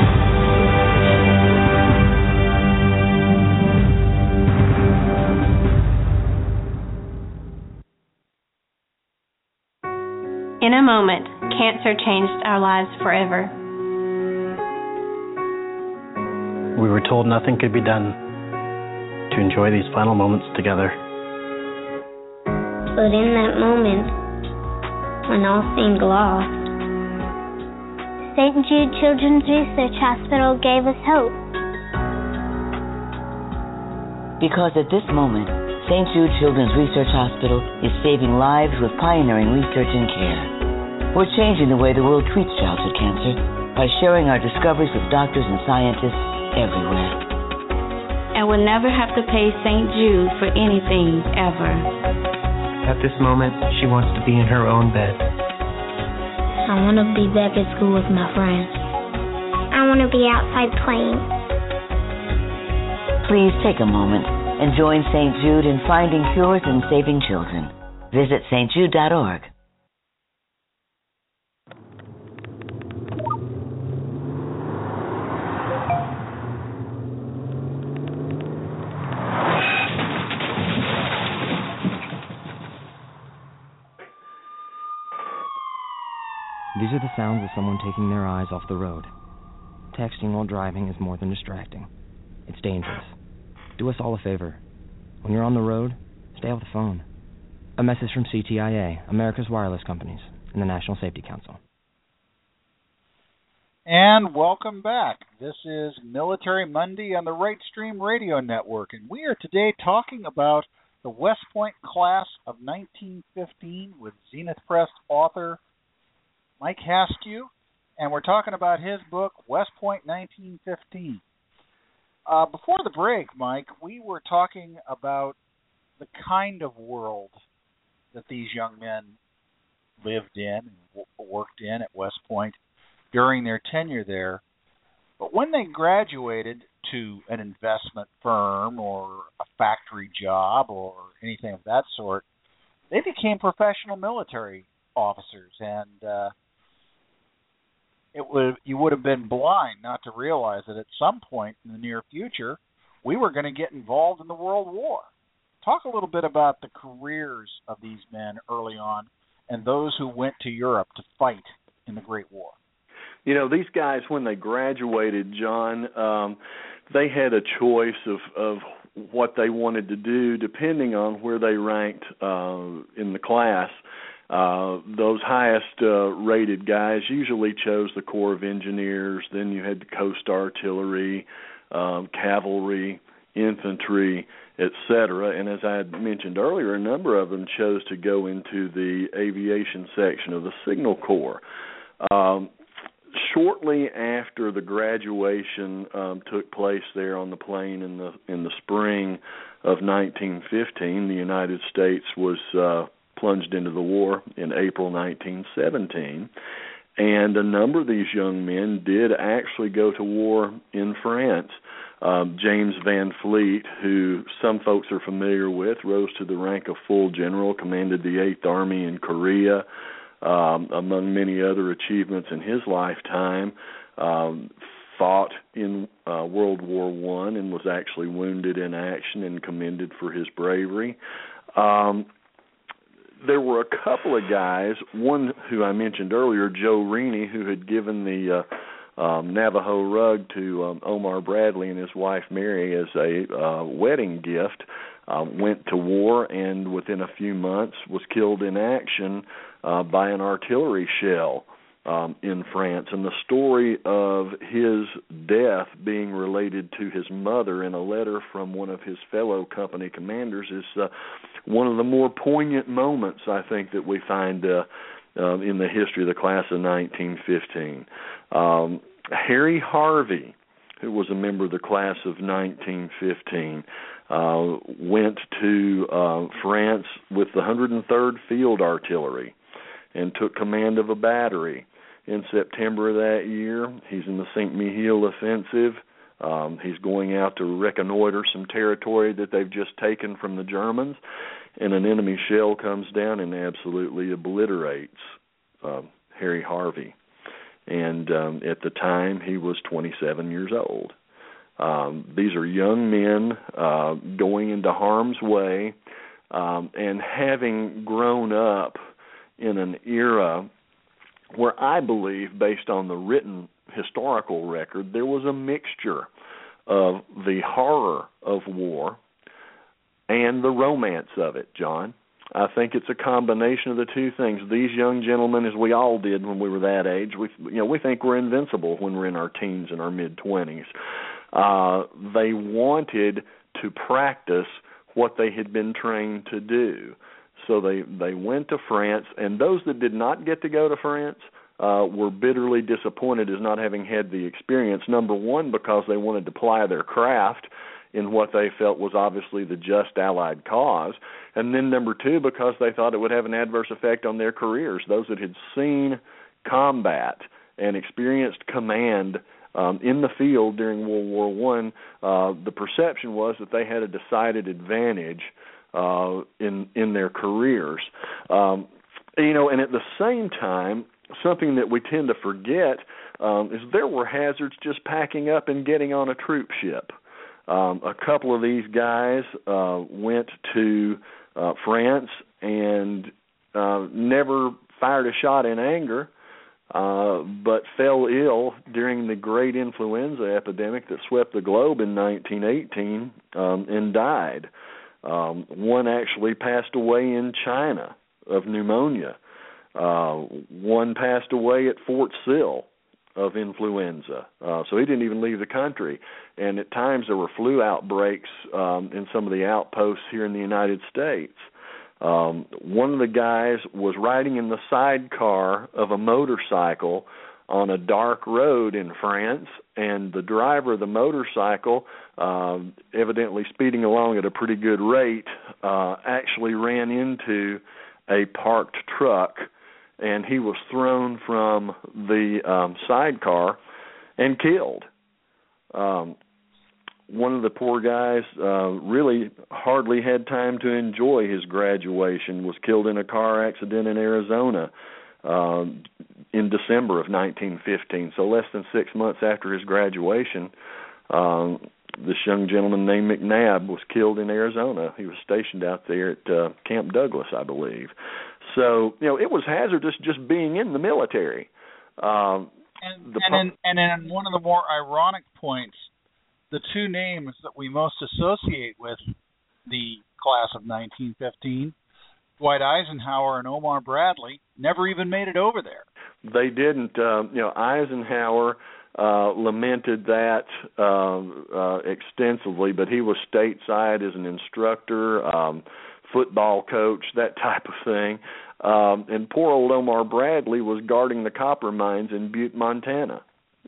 In a moment, cancer changed our lives forever. We were told nothing could be done to enjoy these final moments together. But in that moment, when all seemed lost, St. Jude Children's Research Hospital gave us hope. Because at this moment, St. Jude Children's Research Hospital is saving lives with pioneering research and care. We're changing the way the world treats childhood cancer by sharing our discoveries with doctors and scientists everywhere. And we'll never have to pay St. Jude for anything, ever. At this moment, she wants to be in her own bed. I want to be back at school with my friends. I want to be outside playing. Please take a moment and join St. Jude in finding cures and saving children. Visit stjude.org. These are the sounds of someone taking their eyes off the road. Texting while driving is more than distracting. It's dangerous. Do us all a favor. When you're on the road, stay off the phone. A message from CTIA, America's Wireless Companies, and the National Safety Council. And welcome back. This is Military Monday on the Right Stream Radio Network, and we are today talking about the West Point class of 1915 with Zenith Press author Mike Haskew, and we're talking about his book, West Point 1915. Before the break, Mike, we were talking about the kind of world that these young men lived in and worked in at West Point during their tenure there. But when they graduated to an investment firm or a factory job or anything of that sort. They became professional military officers, and you would have been blind not to realize that at some point in the near future, we were going to get involved in the World War. Talk a little bit about the careers of these men early on and those who went to Europe to fight in the Great War. You know, these guys, when they graduated, John, they had a choice of what they wanted to do depending on where they ranked in the class. Those highest rated guys usually chose the Corps of Engineers. Then you had the Coast Artillery, cavalry, infantry, etc. And as I had mentioned earlier, a number of them chose to go into the aviation section of the Signal Corps. Shortly after the graduation took place there on the plane in the spring of 1915, the United States was plunged into the war in April 1917, and a number of these young men did actually go to war in France. James Van Fleet, who some folks are familiar with, rose to the rank of full general, commanded the 8th Army in Korea, among many other achievements in his lifetime. Fought in World War I and was actually wounded in action and commended for his bravery. There were a couple of guys, one who I mentioned earlier, Joe Rennie, who had given the Navajo rug to Omar Bradley and his wife Mary as a wedding gift, went to war and within a few months was killed in action by an artillery shell in France. And the story of his death being related to his mother in a letter from one of his fellow company commanders is one of the more poignant moments, I think, that we find in the history of the class of 1915. Harry Harvey, who was a member of the class of 1915, went to France with the 103rd Field Artillery and took command of a battery. In September of that year, he's in the Saint-Mihiel offensive. He's going out to reconnoiter some territory that they've just taken from the Germans, and an enemy shell comes down and absolutely obliterates Harry Harvey. And at the time, he was 27 years old. These are young men going into harm's way and having grown up in an era where I believe, based on the written historical record, there was a mixture of the horror of war and the romance of it, John. I think it's a combination of the two things. These young gentlemen, as we all did when we were that age, we think we're invincible when we're in our teens and our mid-20s. They wanted to practice what they had been trained to do. So they went to France, and those that did not get to go to France were bitterly disappointed as not having had the experience, number one, because they wanted to ply their craft in what they felt was obviously the just Allied cause, and then number two, because they thought it would have an adverse effect on their careers. Those that had seen combat and experienced command in the field during World War I, the perception was that they had a decided advantage in their careers. And at the same time, something that we tend to forget is there were hazards just packing up and getting on a troop ship. A couple of these guys went to France and never fired a shot in anger, but fell ill during the great influenza epidemic that swept the globe in 1918 and died. One actually passed away in China of pneumonia. One passed away at Fort Sill of influenza. So he didn't even leave the country. And at times there were flu outbreaks in some of the outposts here in the United States. One of the guys was riding in the sidecar of a motorcycle on a dark road in France, and the driver of the motorcycle, evidently speeding along at a pretty good rate, actually ran into a parked truck, and he was thrown from the sidecar and killed. one of the poor guys really hardly had time to enjoy his graduation, was killed in a car accident in Arizona in December of 1915. So less than 6 months after his graduation, this young gentleman named McNabb was killed in Arizona. He was stationed out there at Camp Douglas, I believe. So, it was hazardous just being in the military. And in one of the more ironic points, the two names that we most associate with the class of 1915, Dwight Eisenhower and Omar Bradley, never even made it over there. They didn't. Eisenhower lamented that extensively, but he was stateside as an instructor, football coach, that type of thing. And poor old Omar Bradley was guarding the copper mines in Butte, Montana.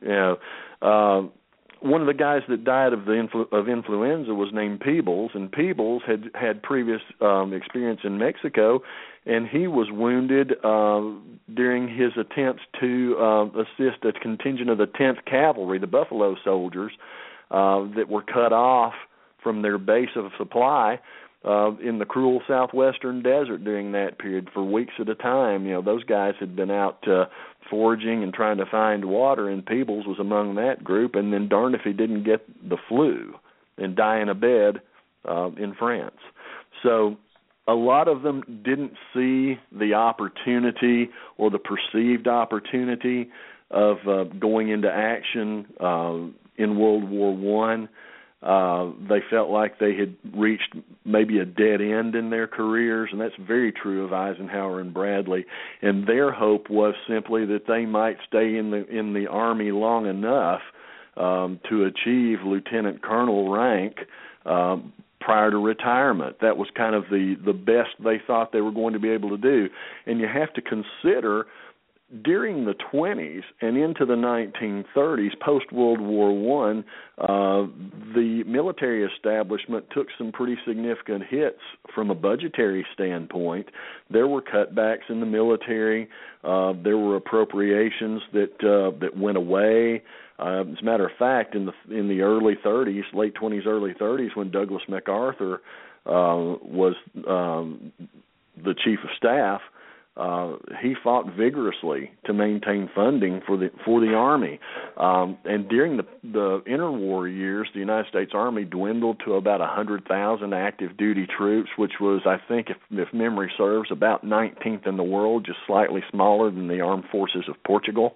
One of the guys that died of influenza was named Peebles, and Peebles had previous experience in Mexico, and he was wounded during his attempts to assist a contingent of the 10th Cavalry, the Buffalo Soldiers, that were cut off from their base of supply in the cruel southwestern desert during that period for weeks at a time. Those guys had been out foraging and trying to find water, and Peebles was among that group, and then darned if he didn't get the flu and die in a bed in France. So a lot of them didn't see the opportunity or the perceived opportunity of going into action in World War I. They felt like they had reached maybe a dead end in their careers, and that's very true of Eisenhower and Bradley. And their hope was simply that they might stay in the Army long enough to achieve lieutenant colonel rank prior to retirement. That was kind of the best they thought they were going to be able to do. And you have to consider, during the 20s and into the 1930s, post-World War I, the military establishment took some pretty significant hits from a budgetary standpoint. There were cutbacks in the military. There were appropriations that went away. As a matter of fact, in the early 30s, late 20s, early 30s, when Douglas MacArthur was the chief of staff, he fought vigorously to maintain funding for the Army. And during the interwar years, the United States Army dwindled to about 100,000 active duty troops, which was, I think, if memory serves, about 19th in the world, just slightly smaller than the armed forces of Portugal.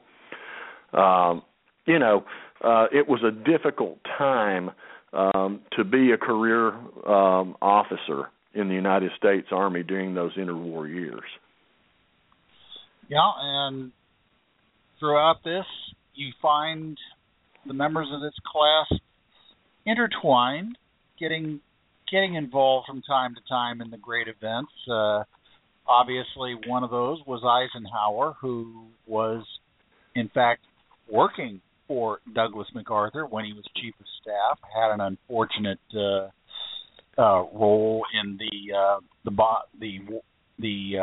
It was a difficult time to be a career officer in the United States Army during those interwar years. Yeah, and throughout this, you find the members of this class intertwined, getting involved from time to time in the great events. Obviously, one of those was Eisenhower, who was, in fact, working for Douglas MacArthur when he was chief of staff. Had an unfortunate role in the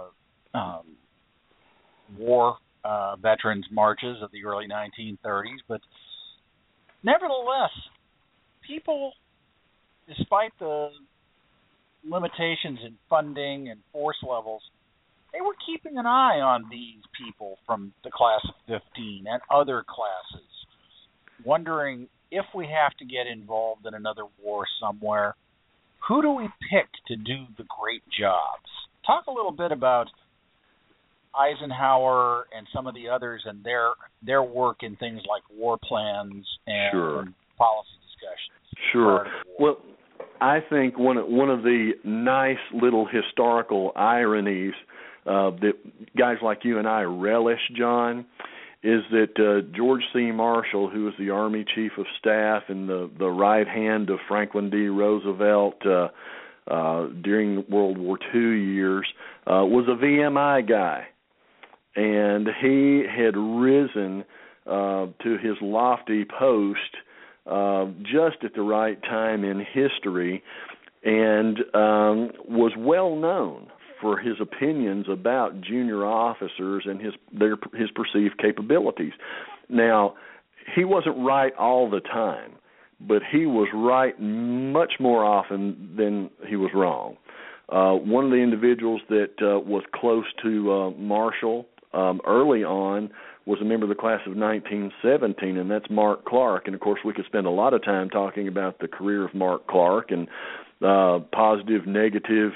war veterans marches of the early 1930s, but nevertheless, people, despite the limitations in funding and force levels, they were keeping an eye on these people from the class of 15 and other classes, wondering if we have to get involved in another war somewhere, who do we pick to do the great jobs? Talk a little bit about Eisenhower and some of the others and their work in things like war plans and policy discussions. Sure. Well, I think one of the nice little historical ironies that guys like you and I relish, John, is that George C. Marshall, who was the Army Chief of Staff and the right hand of Franklin D. Roosevelt during World War II years, was a VMI guy. And he had risen to his lofty post just at the right time in history, and was well known for his opinions about junior officers and his perceived capabilities. Now, he wasn't right all the time, but he was right much more often than he was wrong. One of the individuals that was close to Marshall early on was a member of the class of 1917, and that's Mark Clark. And, of course, we could spend a lot of time talking about the career of Mark Clark and positive, negative,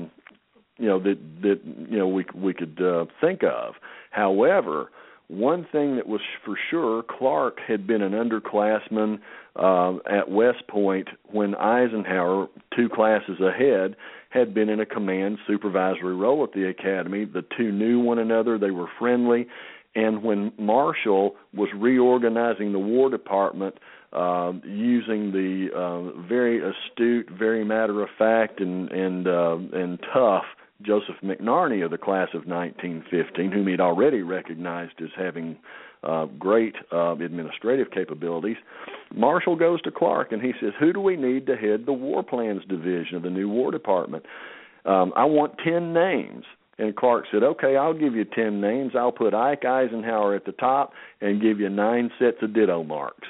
we could think of. However, one thing that was for sure, Clark had been an underclassman at West Point when Eisenhower, 2 classes ahead, had been in a command supervisory role at the academy. The two knew one another. They were friendly. And when Marshall was reorganizing the War Department using the very astute, very matter-of-fact and tough Joseph McNarney of the class of 1915, whom he'd already recognized as having great administrative capabilities, Marshall goes to Clark and he says, who do we need to head the War Plans Division of the new War Department? I want 10 names. And Clark said, okay, I'll give you 10 names. I'll put Ike Eisenhower at the top and give you 9 sets of ditto marks.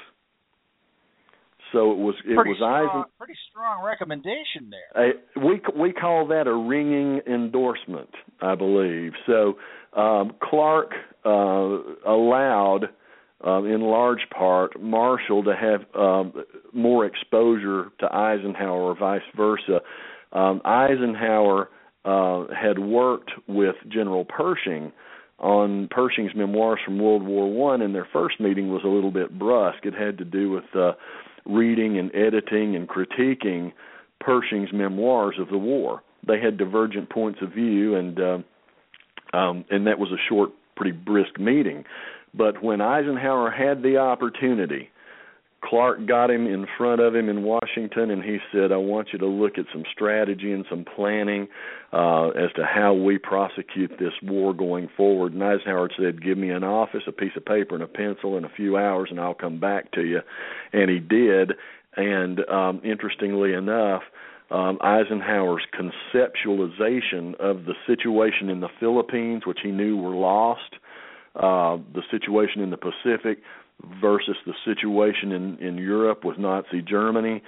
So it was pretty strong recommendation there. We call that a ringing endorsement, I believe. So Clark allowed, in large part, Marshall to have more exposure to Eisenhower or vice versa. Eisenhower had worked with General Pershing on Pershing's memoirs from World War I, and their first meeting was a little bit brusque. It had to do with reading and editing and critiquing Pershing's memoirs of the war. They had divergent points of view, and that was a short, pretty brisk meeting. But when Eisenhower had the opportunity, Clark got him in front of him in Washington, and he said, I want you to look at some strategy and some planning as to how we prosecute this war going forward. And Eisenhower said, give me an office, a piece of paper, and a pencil in a few hours, and I'll come back to you. And he did. And interestingly enough, Eisenhower's conceptualization of the situation in the Philippines, which he knew were lost, the situation in the Pacific, versus the situation in Europe with Nazi Germany,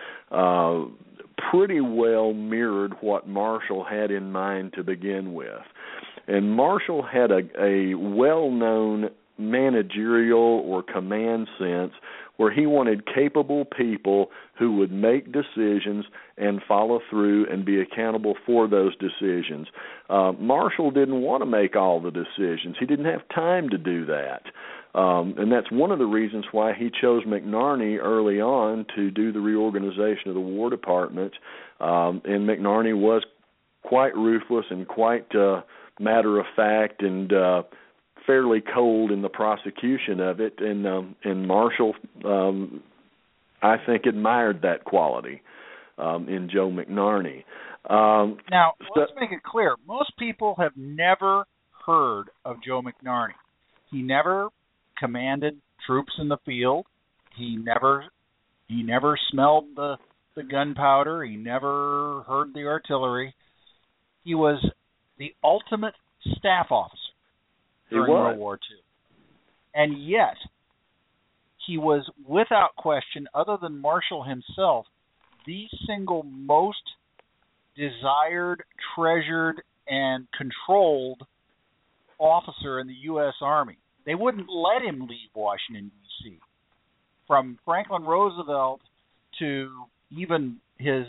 pretty well mirrored what Marshall had in mind to begin with. And Marshall had a well-known managerial or command sense where he wanted capable people who would make decisions and follow through and be accountable for those decisions. Marshall didn't want to make all the decisions. He didn't have time to do that. And that's one of the reasons why he chose McNarney early on to do the reorganization of the War Department. And McNarney was quite ruthless and quite matter-of-fact and fairly cold in the prosecution of it. And Marshall, I think, admired that quality in Joe McNarney. Now, let's make it clear. Most people have never heard of Joe McNarney. He never commanded troops in the field. He never smelled the gunpowder. He never heard the artillery. He was the ultimate staff officer during World War II. And yet, he was, without question, other than Marshall himself, the single most desired, treasured, and controlled officer in the U.S. Army. They wouldn't let him leave Washington, D.C. From Franklin Roosevelt to even his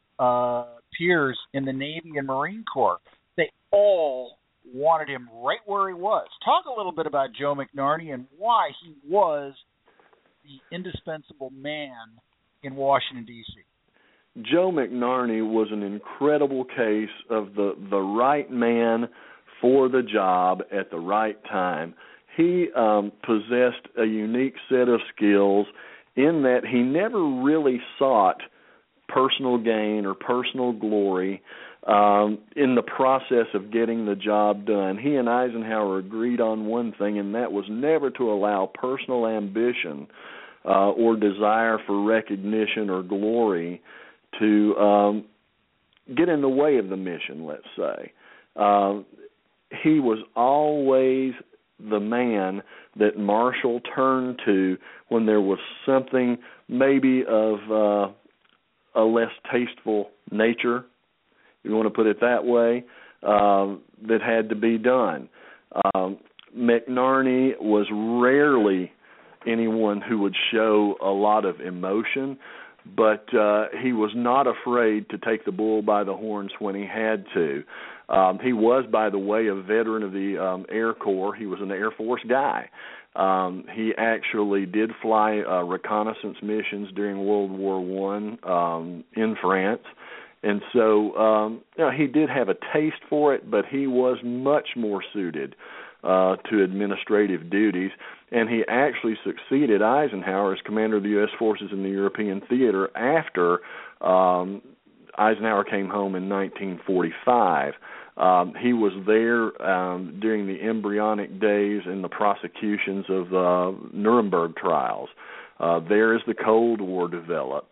peers in the Navy and Marine Corps, they all wanted him right where he was. Talk a little bit about Joe McNarney and why he was the indispensable man in Washington, D.C. Joe McNarney was an incredible case of the right man for the job at the right time. He possessed a unique set of skills in that he never really sought personal gain or personal glory in the process of getting the job done. He and Eisenhower agreed on one thing, and that was never to allow personal ambition or desire for recognition or glory to get in the way of the mission, let's say. He was always the man that Marshall turned to when there was something maybe of a less tasteful nature, if you want to put it that way, that had to be done. McNarney was rarely anyone who would show a lot of emotion, but he was not afraid to take the bull by the horns when he had to. He was, by the way, a veteran of the Air Corps. He was an Air Force guy. He actually did fly reconnaissance missions during World War I in France. And so he did have a taste for it, but he was much more suited to administrative duties. And he actually succeeded Eisenhower as commander of the U.S. forces in the European theater after Eisenhower came home in 1945. He was there during the embryonic days in the prosecutions of the Nuremberg trials. There as the Cold War developed.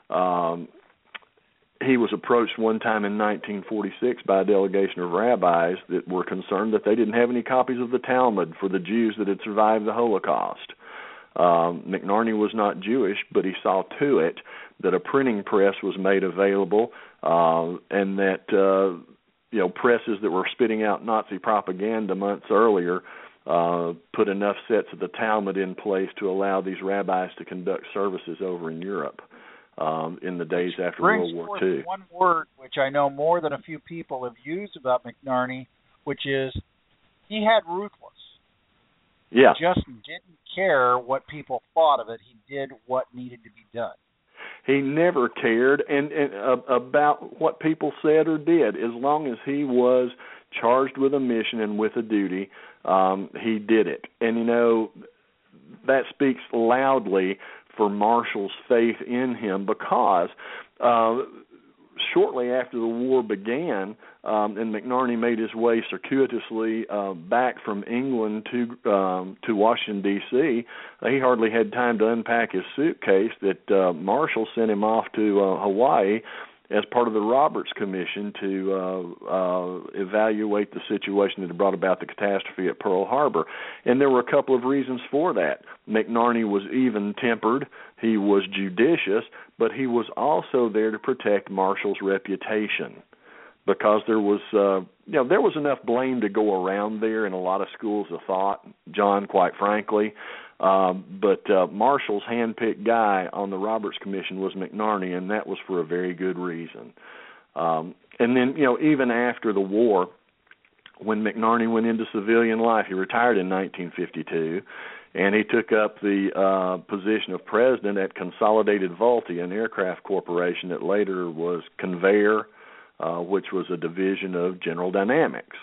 He was approached one time in 1946 by a delegation of rabbis that were concerned that they didn't have any copies of the Talmud for the Jews that had survived the Holocaust. McNarney was not Jewish, but he saw to it that a printing press was made available and that presses that were spitting out Nazi propaganda months earlier put enough sets of the Talmud in place to allow these rabbis to conduct services over in Europe in the days after World War II. One word which I know more than a few people have used about McNarney, which is he had ruthless. Yeah. He just didn't care what people thought of it. He did what needed to be done. He never cared and about what people said or did. As long as he was charged with a mission and with a duty, he did it. And, that speaks loudly for Marshall's faith in him because shortly after the war began, and McNarney made his way circuitously back from England to Washington, D.C., he hardly had time to unpack his suitcase that Marshall sent him off to Hawaii as part of the Roberts Commission to evaluate the situation that had brought about the catastrophe at Pearl Harbor. And there were a couple of reasons for that. McNarney was even-tempered, he was judicious, but he was also there to protect Marshall's reputation because there was enough blame to go around there in a lot of schools of thought, John, quite frankly. But Marshall's hand-picked guy on the Roberts Commission was McNarney, and that was for a very good reason. And then, even after the war, when McNarney went into civilian life, he retired in 1952, and he took up the position of president at Consolidated Vultee, an aircraft corporation that later was Convair, which was a division of General Dynamics.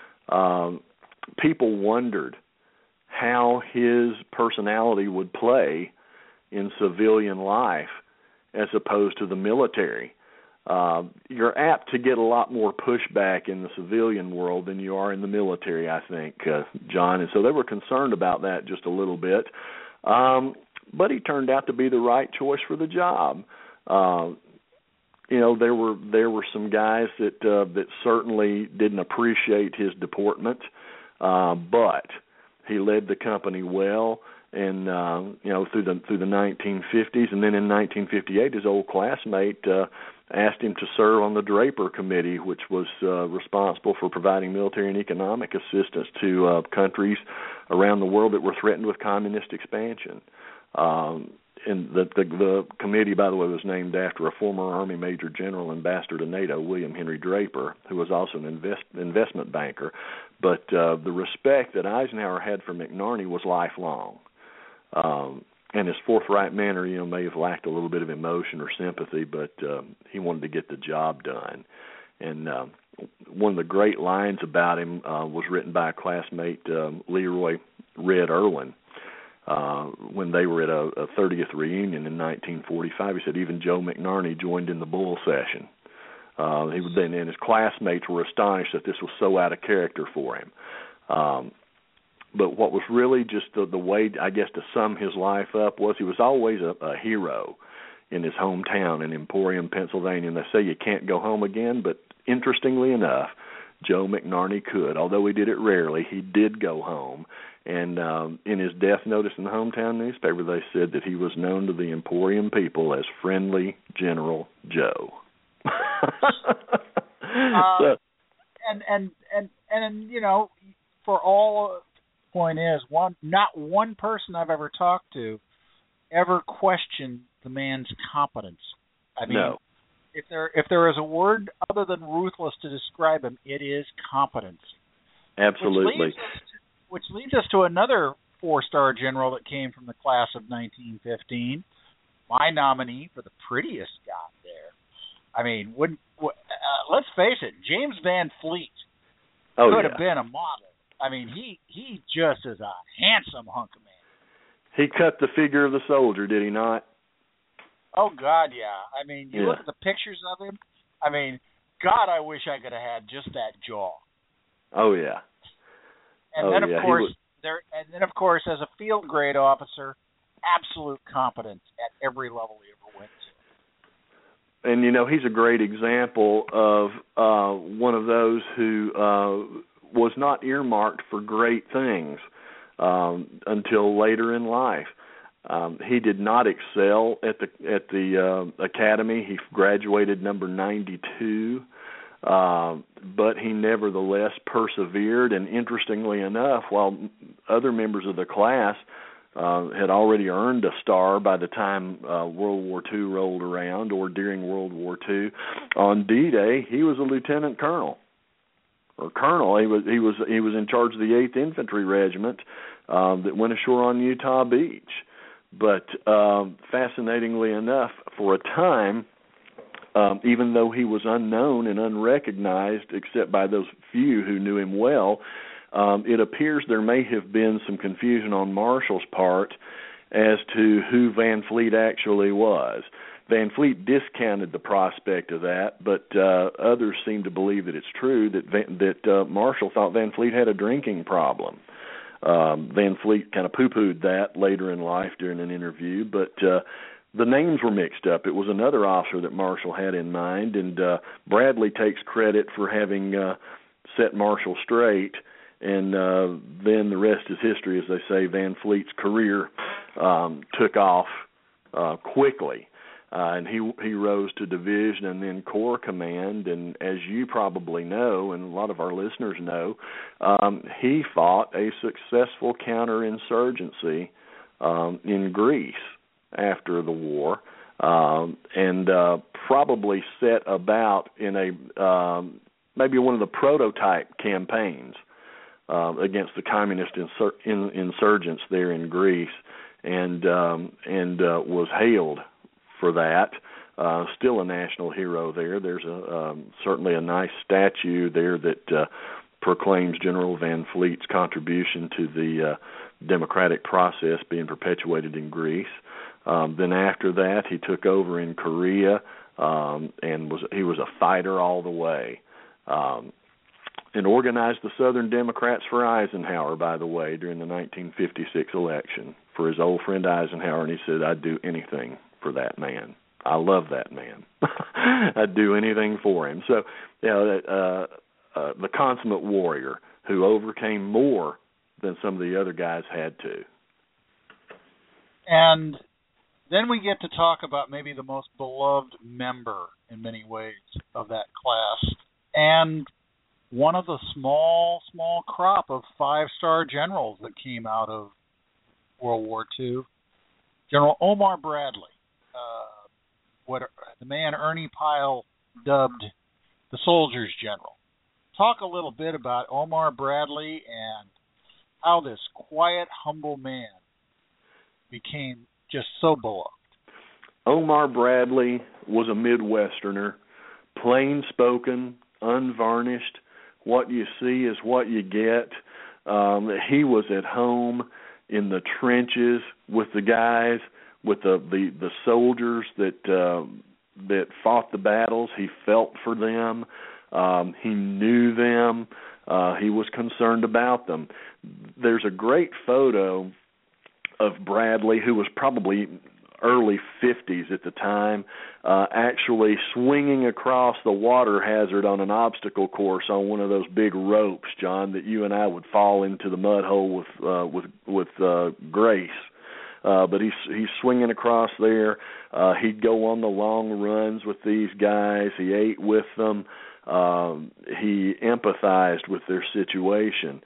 People wondered how his personality would play in civilian life as opposed to the military. You're apt to get a lot more pushback in the civilian world than you are in the military, I think, John. And so they were concerned about that just a little bit. But he turned out to be the right choice for the job. There were some guys that certainly didn't appreciate his deportment, but he led the company well, and through the 1950s, and then in 1958, his old classmate asked him to serve on the Draper Committee, which was responsible for providing military and economic assistance to countries around the world that were threatened with communist expansion. And the committee, by the way, was named after a former Army Major General Ambassador to NATO, William Henry Draper, who was also an investment banker. But the respect that Eisenhower had for McNarney was lifelong. And his forthright manner, may have lacked a little bit of emotion or sympathy, but he wanted to get the job done. And one of the great lines about him was written by a classmate, Leroy Red Irwin. When they were at a 30th reunion in 1945, he said even Joe McNarney joined in the bull session. And his classmates were astonished that this was so out of character for him. But what was really just the way, I guess, to sum his life up was he was always a hero in his hometown in Emporium, Pennsylvania. And they say you can't go home again, but interestingly enough, Joe McNarney could. Although he did it rarely, he did go home. And in his death notice in the hometown newspaper, they said that he was known to the Emporium people as Friendly General Joe. So, and you know, for all point is, not one person I've ever talked to ever questioned the man's competence. I mean, no. If there is a word other than ruthless to describe him, it is competence. Absolutely. Which leads us to another 4-star general that came from the class of 1915, my nominee for the prettiest guy there. I mean, let's face it, James Van Fleet could have been a model. I mean, he just is a handsome hunk of man. He cut the figure of the soldier, did he not? Oh, God, yeah. I mean, you look at the pictures of him. I mean, God, I wish I could have had just that jaw. Oh, yeah. And then, of course, as a field grade officer, absolute competence at every level he ever went to. And, you know, he's a great example of one of those who was not earmarked for great things until later in life. He did not excel at the academy. He graduated number 92. But he nevertheless persevered, and interestingly enough, while other members of the class had already earned a star by the time World War II rolled around or during World War II, on D-Day he was a lieutenant colonel or colonel. He was in charge of the 8th Infantry Regiment that went ashore on Utah Beach. But fascinatingly enough, for a time, even though he was unknown and unrecognized except by those few who knew him well, it appears there may have been some confusion on Marshall's part as to who Van Fleet actually was. Van Fleet discounted the prospect of that, but others seem to believe that it's true that Marshall thought Van Fleet had a drinking problem. Van Fleet kind of poo-pooed that later in life during an interview, but the names were mixed up. It was another officer that Marshall had in mind, and Bradley takes credit for having set Marshall straight, and then the rest is history, as they say. Van Fleet's career took off quickly, and he rose to division and then corps command, and as you probably know, and a lot of our listeners know, he fought a successful counterinsurgency in Greece after the war, and probably set about in a maybe one of the prototype campaigns against the communist insurgents there in Greece, and was hailed for that. Still a national hero there. There's certainly a nice statue there that proclaims General Van Fleet's contribution to the democratic process being perpetuated in Greece. Then after that, he took over in Korea, and he was a fighter all the way, and organized the Southern Democrats for Eisenhower, by the way, during the 1956 election for his old friend Eisenhower, and he said, "I'd do anything for that man. I love that man. I'd do anything for him." So, you know, the consummate warrior who overcame more than some of the other guys had to. And then we get to talk about maybe the most beloved member in many ways of that class, and one of the small crop of 5-star generals that came out of World War II, General Omar Bradley, what the man Ernie Pyle dubbed the soldier's general. Talk a little bit about Omar Bradley and how this quiet, humble man became just so beloved. Omar Bradley was a Midwesterner, plain-spoken, unvarnished. What you see is what you get. He was at home in the trenches with the guys, with the soldiers that fought the battles. He felt for them. He knew them. He was concerned about them. There's a great photo of Bradley, who was probably early 50s at the time, actually swinging across the water hazard on an obstacle course on one of those big ropes, John, that you and I would fall into the mud hole with grace. But he's swinging across there. He'd go on the long runs with these guys. He ate with them. He empathized with their situation.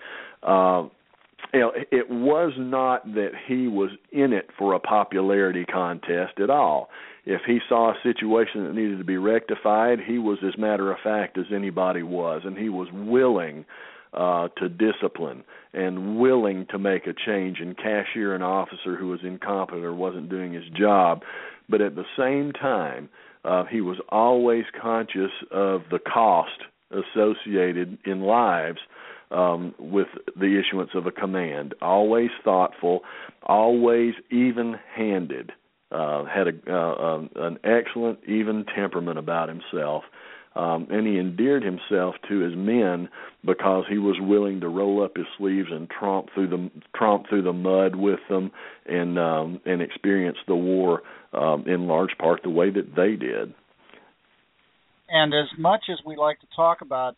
It was not that he was in it for a popularity contest at all. If he saw a situation that needed to be rectified, he was as matter of fact as anybody was, and he was willing to discipline and willing to make a change and cashier an officer who was incompetent or wasn't doing his job. But at the same time, he was always conscious of the cost associated in lives with the issuance of a command. Always thoughtful, always even-handed, had an excellent, even temperament about himself. And he endeared himself to his men because he was willing to roll up his sleeves and tromp through the mud with them and experience the war in large part the way that they did. And as much as we like to talk about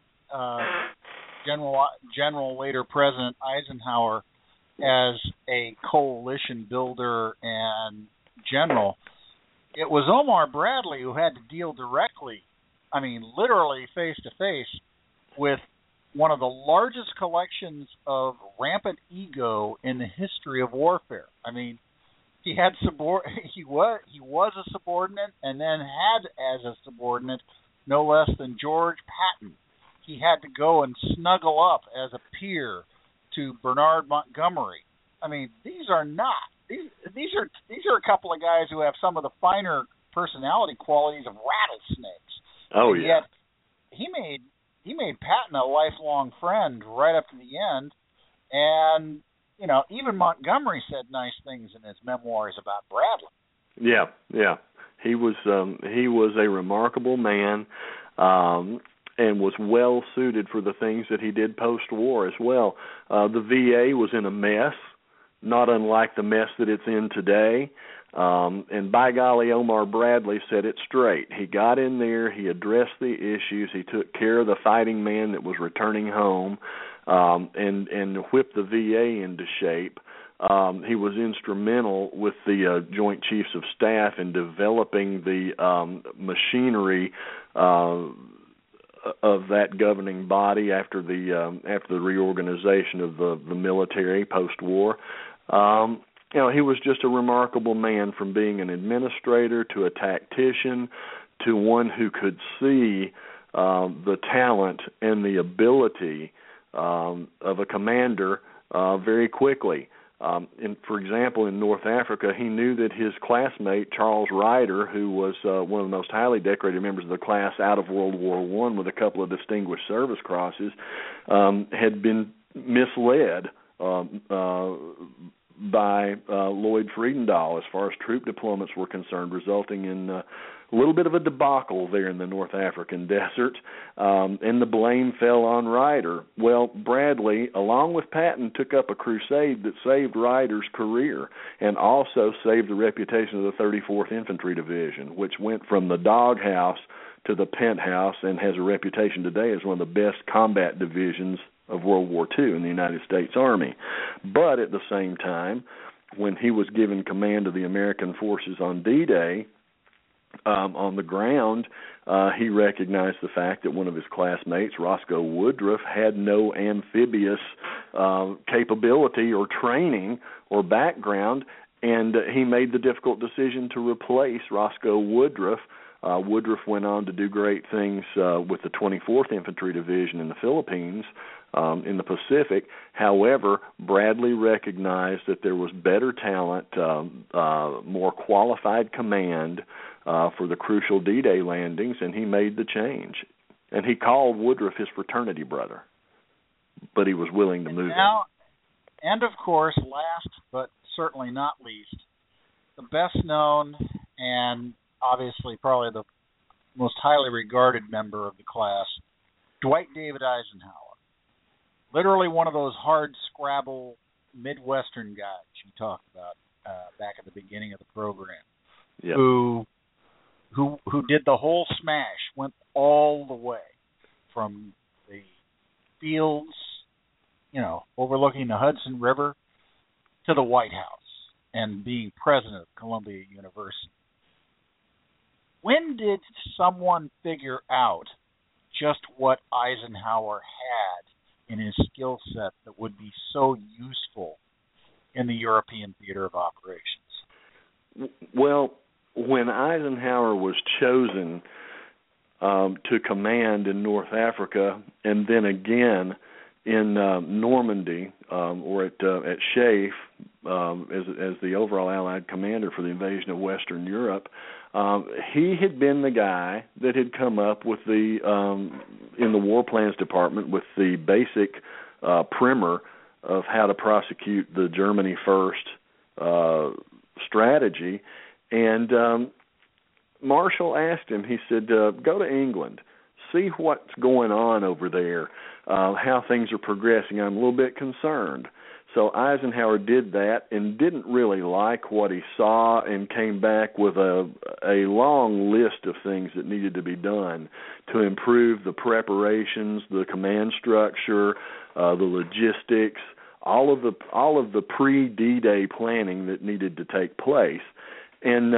General later President Eisenhower as a coalition builder and general, it was Omar Bradley who had to deal directly, I mean literally face to face, with one of the largest collections of rampant ego in the history of warfare. I mean, he was a subordinate, and then had as a subordinate no less than George Patton. He had to go and snuggle up as a peer to Bernard Montgomery. I mean, these are a couple of guys who have some of the finer personality qualities of rattlesnakes. Oh, and yeah. Yet he made Patton a lifelong friend right up to the end, and even Montgomery said nice things in his memoirs about Bradley. Yeah. He was a remarkable man. And was well suited for the things that he did post-war as well. The VA was in a mess, not unlike the mess that it's in today. And by golly, Omar Bradley set it straight. He got in there, he addressed the issues, he took care of the fighting man that was returning home, and whipped the VA into shape. He was instrumental with the Joint Chiefs of Staff in developing the machinery of that governing body after the reorganization of the military post-war. He was just a remarkable man, from being an administrator to a tactician to one who could see the talent and the ability of a commander very quickly. For example, in North Africa, he knew that his classmate, Charles Ryder, who was one of the most highly decorated members of the class out of World War I with a couple of Distinguished Service Crosses, had been misled by Lloyd Friedendahl as far as troop deployments were concerned, resulting in a little bit of a debacle there in the North African desert, and the blame fell on Ryder. Well, Bradley, along with Patton, took up a crusade that saved Ryder's career and also saved the reputation of the 34th Infantry Division, which went from the doghouse to the penthouse and has a reputation today as one of the best combat divisions of World War II in the United States Army. But at the same time, when he was given command of the American forces on D-Day, on the ground, he recognized the fact that one of his classmates, Roscoe Woodruff, had no amphibious capability or training or background, and he made the difficult decision to replace Roscoe Woodruff. Woodruff went on to do great things with the 24th Infantry Division in the Philippines, in the Pacific. However, Bradley recognized that there was better talent, more qualified command for the crucial D-Day landings, and he made the change. And he called Woodruff his fraternity brother, but he was willing to move him. And of course, last but certainly not least, the best known and obviously probably the most highly regarded member of the class, Dwight David Eisenhower. Literally one of those hard scrabble Midwestern guys you talked about back at the beginning of the program. Yep. who did the whole smash, went all the way from the fields, overlooking the Hudson River to the White House and being president of Columbia University. When did someone figure out just what Eisenhower had in his skill set that would be so useful in the European theater of operations? Well, when Eisenhower was chosen to command in North Africa and then again in Normandy or at Schaeff as the overall Allied commander for the invasion of Western Europe, he had been the guy that had come up with in the War Plans Department with the basic primer of how to prosecute the Germany First strategy. And Marshall asked him, he said, go to England, see what's going on over there, how things are progressing. I'm a little bit concerned. So Eisenhower did that and didn't really like what he saw and came back with a long list of things that needed to be done to improve the preparations, the command structure, the logistics, all of the pre-D-Day planning that needed to take place. And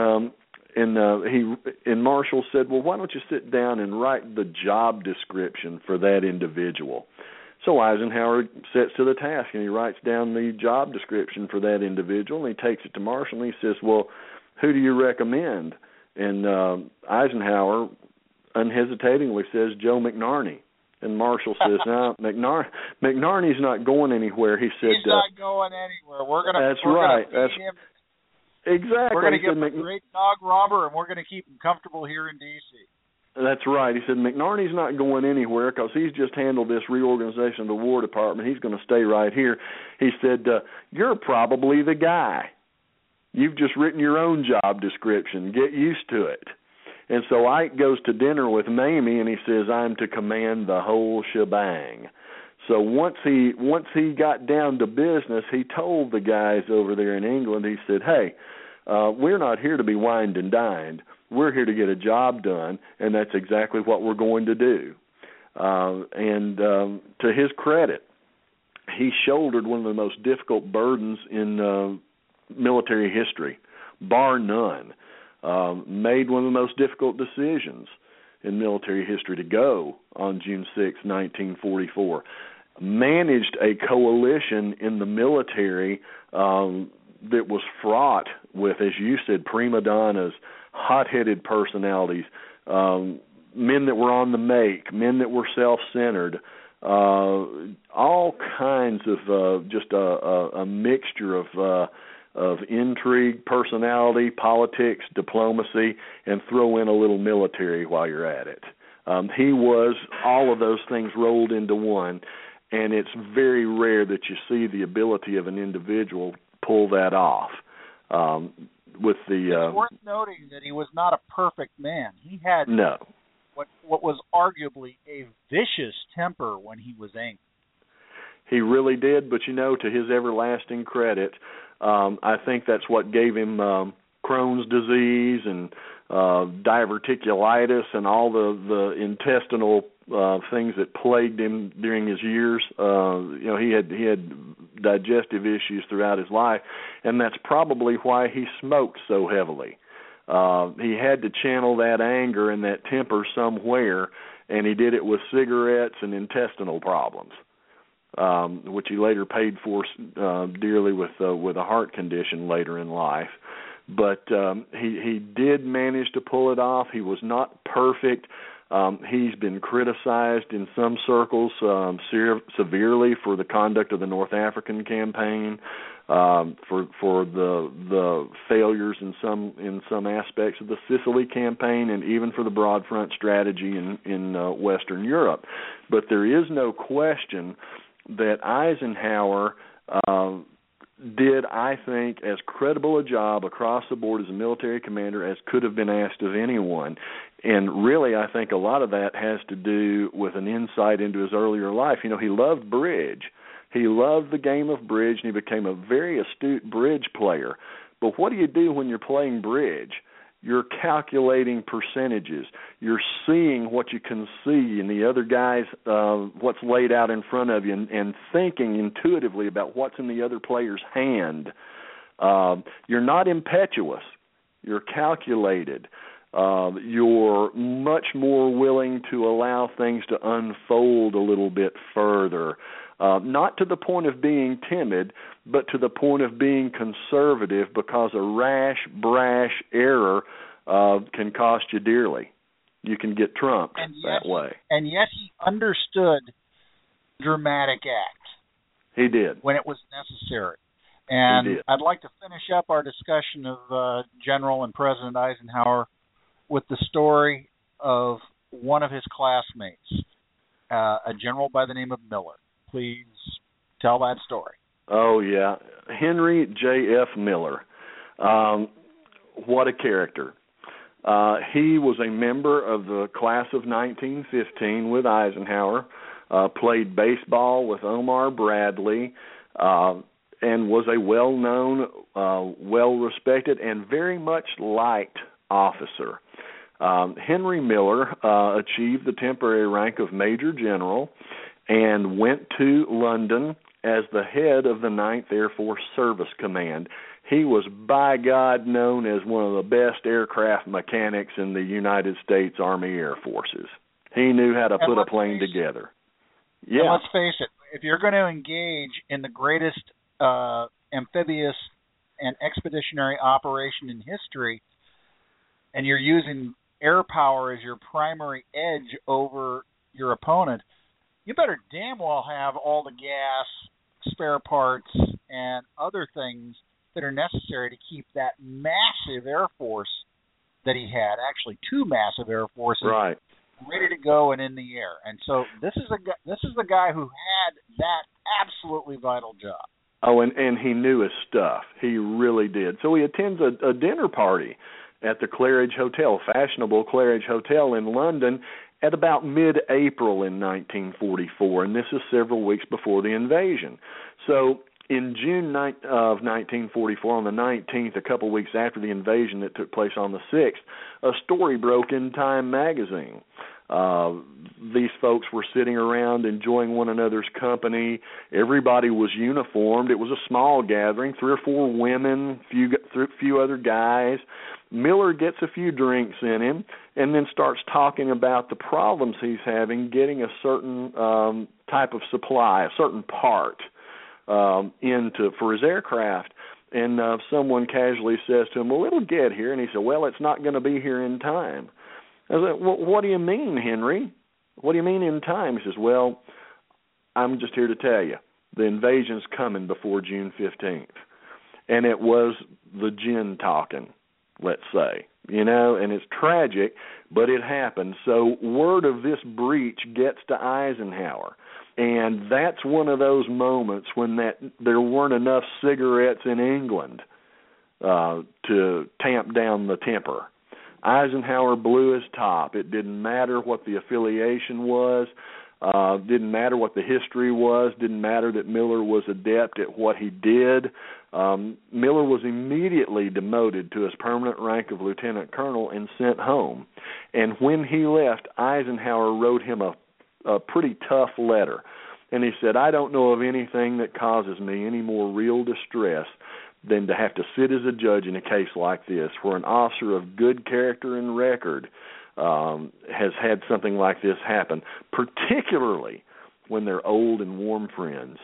Marshall said, well, why don't you sit down and write the job description for that individual? So Eisenhower sets to the task and he writes down the job description for that individual and he takes it to Marshall and he says, well, who do you recommend? And Eisenhower unhesitatingly says Joe McNarney. And Marshall says, no, McNarney's not going anywhere. He said, he's not going anywhere. We're going to feed him. Exactly. We're going to give him a great dog robber, and we're going to keep him comfortable here in D.C. That's right. He said, McNarney's not going anywhere because he's just handled this reorganization of the War Department. He's going to stay right here. He said, you're probably the guy. You've just written your own job description. Get used to it. And so Ike goes to dinner with Mamie, and he says, I'm to command the whole shebang. So once he got down to business, he told the guys over there in England, he said, hey, we're not here to be wined and dined. We're here to get a job done, and that's exactly what we're going to do. And to his credit, he shouldered one of the most difficult burdens in military history, bar none. Made one of the most difficult decisions in military history to go on June 6, 1944. Managed a coalition in the military that was fraught with, as you said, prima donnas, hot-headed personalities, men that were on the make, men that were self-centered, all kinds of just a mixture of intrigue, personality, politics, diplomacy, and throw in a little military while you're at it. He was all of those things rolled into one, and it's very rare that you see the ability of an individual pull that off. It's worth noting that he was not a perfect man. He had what was arguably a vicious temper when he was angry. He really did, but to his everlasting credit, I think that's what gave him Crohn's disease and diverticulitis and all the intestinal things that plagued him during his years. He had digestive issues throughout his life, and that's probably why he smoked so heavily. He had to channel that anger and that temper somewhere, and he did it with cigarettes and intestinal problems, which he later paid for dearly with a heart condition later in life. But he did manage to pull it off. He was not perfect. He's been criticized in some circles severely for the conduct of the North African campaign, for the failures in some aspects of the Sicily campaign, and even for the broad front strategy in Western Europe. But there is no question that Eisenhower did, I think, as credible a job across the board as a military commander as could have been asked of anyone. And really, I think a lot of that has to do with an insight into his earlier life. He loved bridge. He loved the game of bridge, and he became a very astute bridge player. But what do you do when you're playing bridge? you're calculating percentages. You're seeing what you can see in the other guys, what's laid out in front of you, and thinking intuitively about what's in the other player's hand. You're not impetuous. You're calculated. You're much more willing to allow things to unfold a little bit further. Not to the point of being timid, but to the point of being conservative, because a rash, brash error can cost you dearly. You can get trumped that way. And yet he understood dramatic act. He did. When it was necessary. And I'd like to finish up our discussion of General and President Eisenhower with the story of one of his classmates, a general by the name of Miller. Please tell that story. Oh, yeah. Henry J.F. Miller. What a character. He was a member of the class of 1915 with Eisenhower, played baseball with Omar Bradley, and was a well-known, well-respected, and very much liked officer. Henry Miller achieved the temporary rank of Major General and went to London as the head of the 9th Air Force Service Command. He was, by God, known as one of the best aircraft mechanics in the United States Army Air Forces. He knew how to put a plane together. Yeah. And let's face it, if you're going to engage in the greatest amphibious and expeditionary operation in history, and you're using air power as your primary edge over your opponent, you better damn well have all the gas, spare parts, and other things that are necessary to keep that massive Air Force that he had, actually two massive Air Forces, right, ready to go and in the air. And so this is the guy who had that absolutely vital job. Oh, and he knew his stuff. He really did. So he attends a dinner party at the Claridge Hotel, fashionable Claridge Hotel in London, at about mid-April in 1944, and this is several weeks before the invasion. So in June of 1944, on the 19th, a couple weeks after the invasion that took place on the 6th, a story broke in Time magazine. These folks were sitting around enjoying one another's company. Everybody was uniformed. It was a small gathering, 3 or 4 women, few other guys. Miller gets a few drinks in him and then starts talking about the problems he's having getting a certain type of supply, a certain part for his aircraft. And someone casually says to him, well, it'll get here. And he said, well, it's not going to be here in time. I was like, well, what do you mean, Henry? What do you mean in time? He says, well, I'm just here to tell you, the invasion's coming before June 15th. And it was the gin talking, let's say, and it's tragic, but it happened. So word of this breach gets to Eisenhower. And that's one of those moments when there weren't enough cigarettes in England to tamp down the temper. Eisenhower blew his top. It didn't matter what the affiliation was, didn't matter what the history was, didn't matter that Miller was adept at what he did. Miller was immediately demoted to his permanent rank of lieutenant colonel and sent home. And when he left, Eisenhower wrote him a pretty tough letter. And he said, I don't know of anything that causes me any more real distress than to have to sit as a judge in a case like this, where an officer of good character and record has had something like this happen, particularly when they're old and warm friends.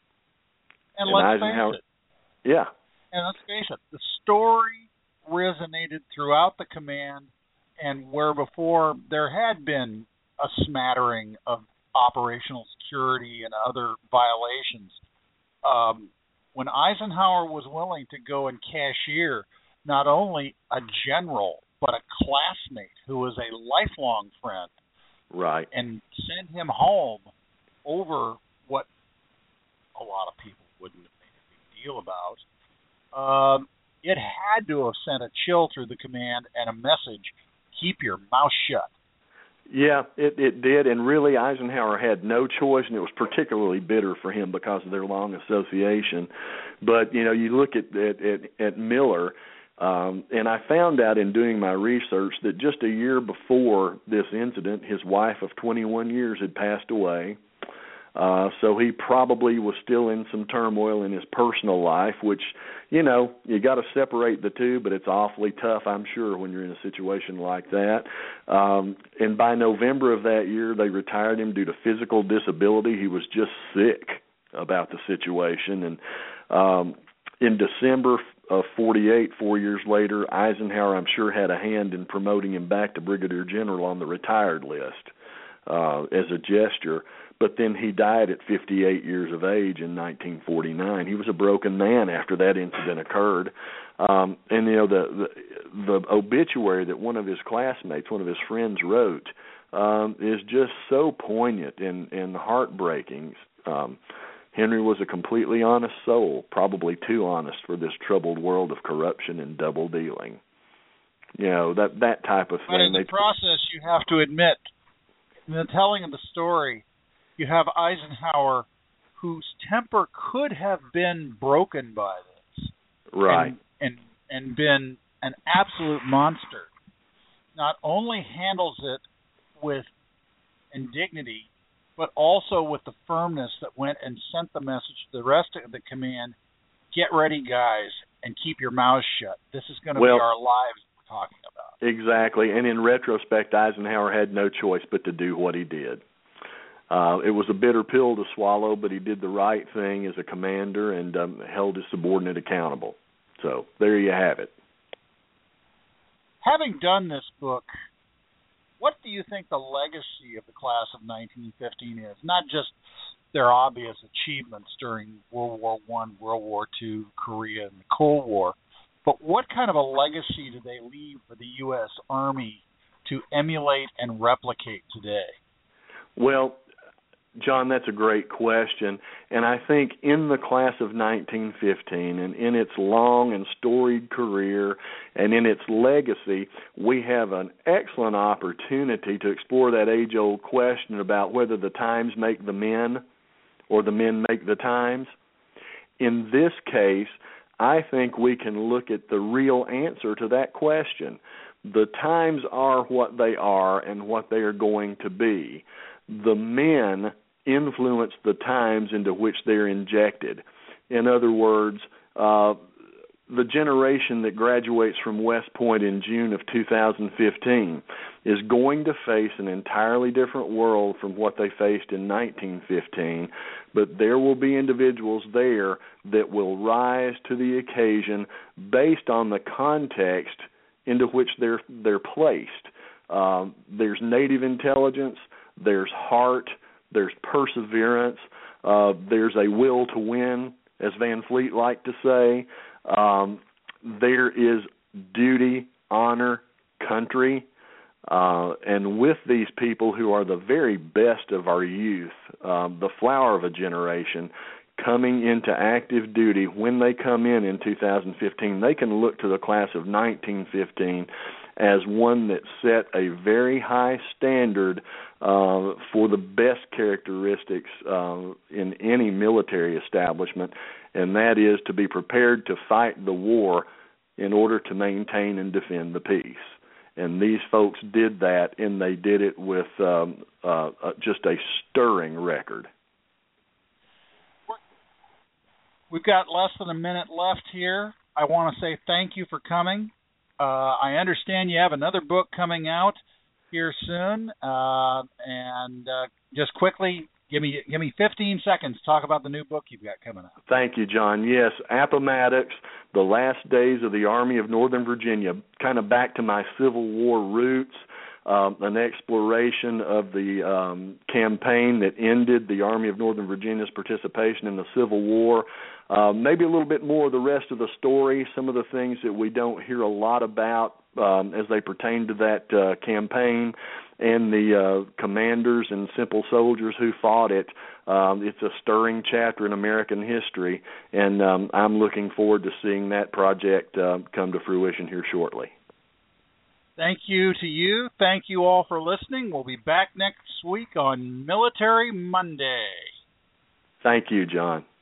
And let's face it. Yeah. And let's face it, the story resonated throughout the command, and where before there had been a smattering of operational security and other violations, when Eisenhower was willing to go and cashier not only a general, but a classmate who was a lifelong friend, right, and send him home over what a lot of people wouldn't have made a big deal about, it had to have sent a chill through the command and a message, keep your mouth shut. Yeah, it did, and really Eisenhower had no choice, and it was particularly bitter for him because of their long association. But, you look at Miller, And I found out in doing my research that just a year before this incident, his wife of 21 years had passed away. So he probably was still in some turmoil in his personal life, which, you know, you got to separate the two, but it's awfully tough, I'm sure, when you're in a situation like that. And by November of that year, they retired him due to physical disability. He was just sick about the situation. And in December of 48, 4 years later, Eisenhower, I'm sure, had a hand in promoting him back to Brigadier General on the retired list as a gesture. But then he died at 58 years of age in 1949. He was a broken man after that incident occurred. And, you know, the obituary that one of his classmates, one of his friends wrote is just so poignant and heartbreaking. Henry was a completely honest soul, probably too honest for this troubled world of corruption and double dealing. You know, that type of thing. But in the process, you have to admit, in the telling of the story, you have Eisenhower, whose temper could have been broken by this, right, and been an absolute monster. Not only handles it with indignity, but also with the firmness that went and sent the message to the rest of the command: get ready, guys, and keep your mouths shut. This is going to be our lives we're talking about. Exactly, and in retrospect, Eisenhower had no choice but to do what he did. It was a bitter pill to swallow, but he did the right thing as a commander and held his subordinate accountable. So there you have it. Having done this book, what do you think the legacy of the class of 1915 is? Not just their obvious achievements during World War I, World War II, Korea, and the Cold War, but what kind of a legacy do they leave for the U.S. Army to emulate and replicate today? Well, John, that's a great question, and I think in the class of 1915 and in its long and storied career and in its legacy, we have an excellent opportunity to explore that age-old question about whether the times make the men or the men make the times. In this case, I think we can look at the real answer to that question. The times are what they are and what they are going to be. The men influence the times into which they're injected. In other words, the generation that graduates from West Point in June of 2015 is going to face an entirely different world from what they faced in 1915, but there will be individuals there that will rise to the occasion based on the context into which they're placed. There's native intelligence, there's heart, there's perseverance, there's a will to win, as Van Fleet liked to say. There is duty, honor, country, and with these people who are the very best of our youth, the flower of a generation, coming into active duty, when they come in 2015, they can look to the class of 1915 as one that set a very high standard for the best characteristics in any military establishment, and that is to be prepared to fight the war in order to maintain and defend the peace. And these folks did that, and they did it with just a stirring record. We've got less than a minute left here. I want to say thank you for coming. I understand you have another book coming out here soon, and just quickly, give me 15 seconds to talk about the new book you've got coming out. Thank you, John. Yes, Appomattox, The Last Days of the Army of Northern Virginia, kind of back to my Civil War roots, an exploration of the campaign that ended the Army of Northern Virginia's participation in the Civil War. Maybe a little bit more of the rest of the story, some of the things that we don't hear a lot about as they pertain to that campaign and the commanders and simple soldiers who fought it. It's a stirring chapter in American history, and I'm looking forward to seeing that project come to fruition here shortly. Thank you to you. Thank you all for listening. We'll be back next week on Military Monday. Thank you, John.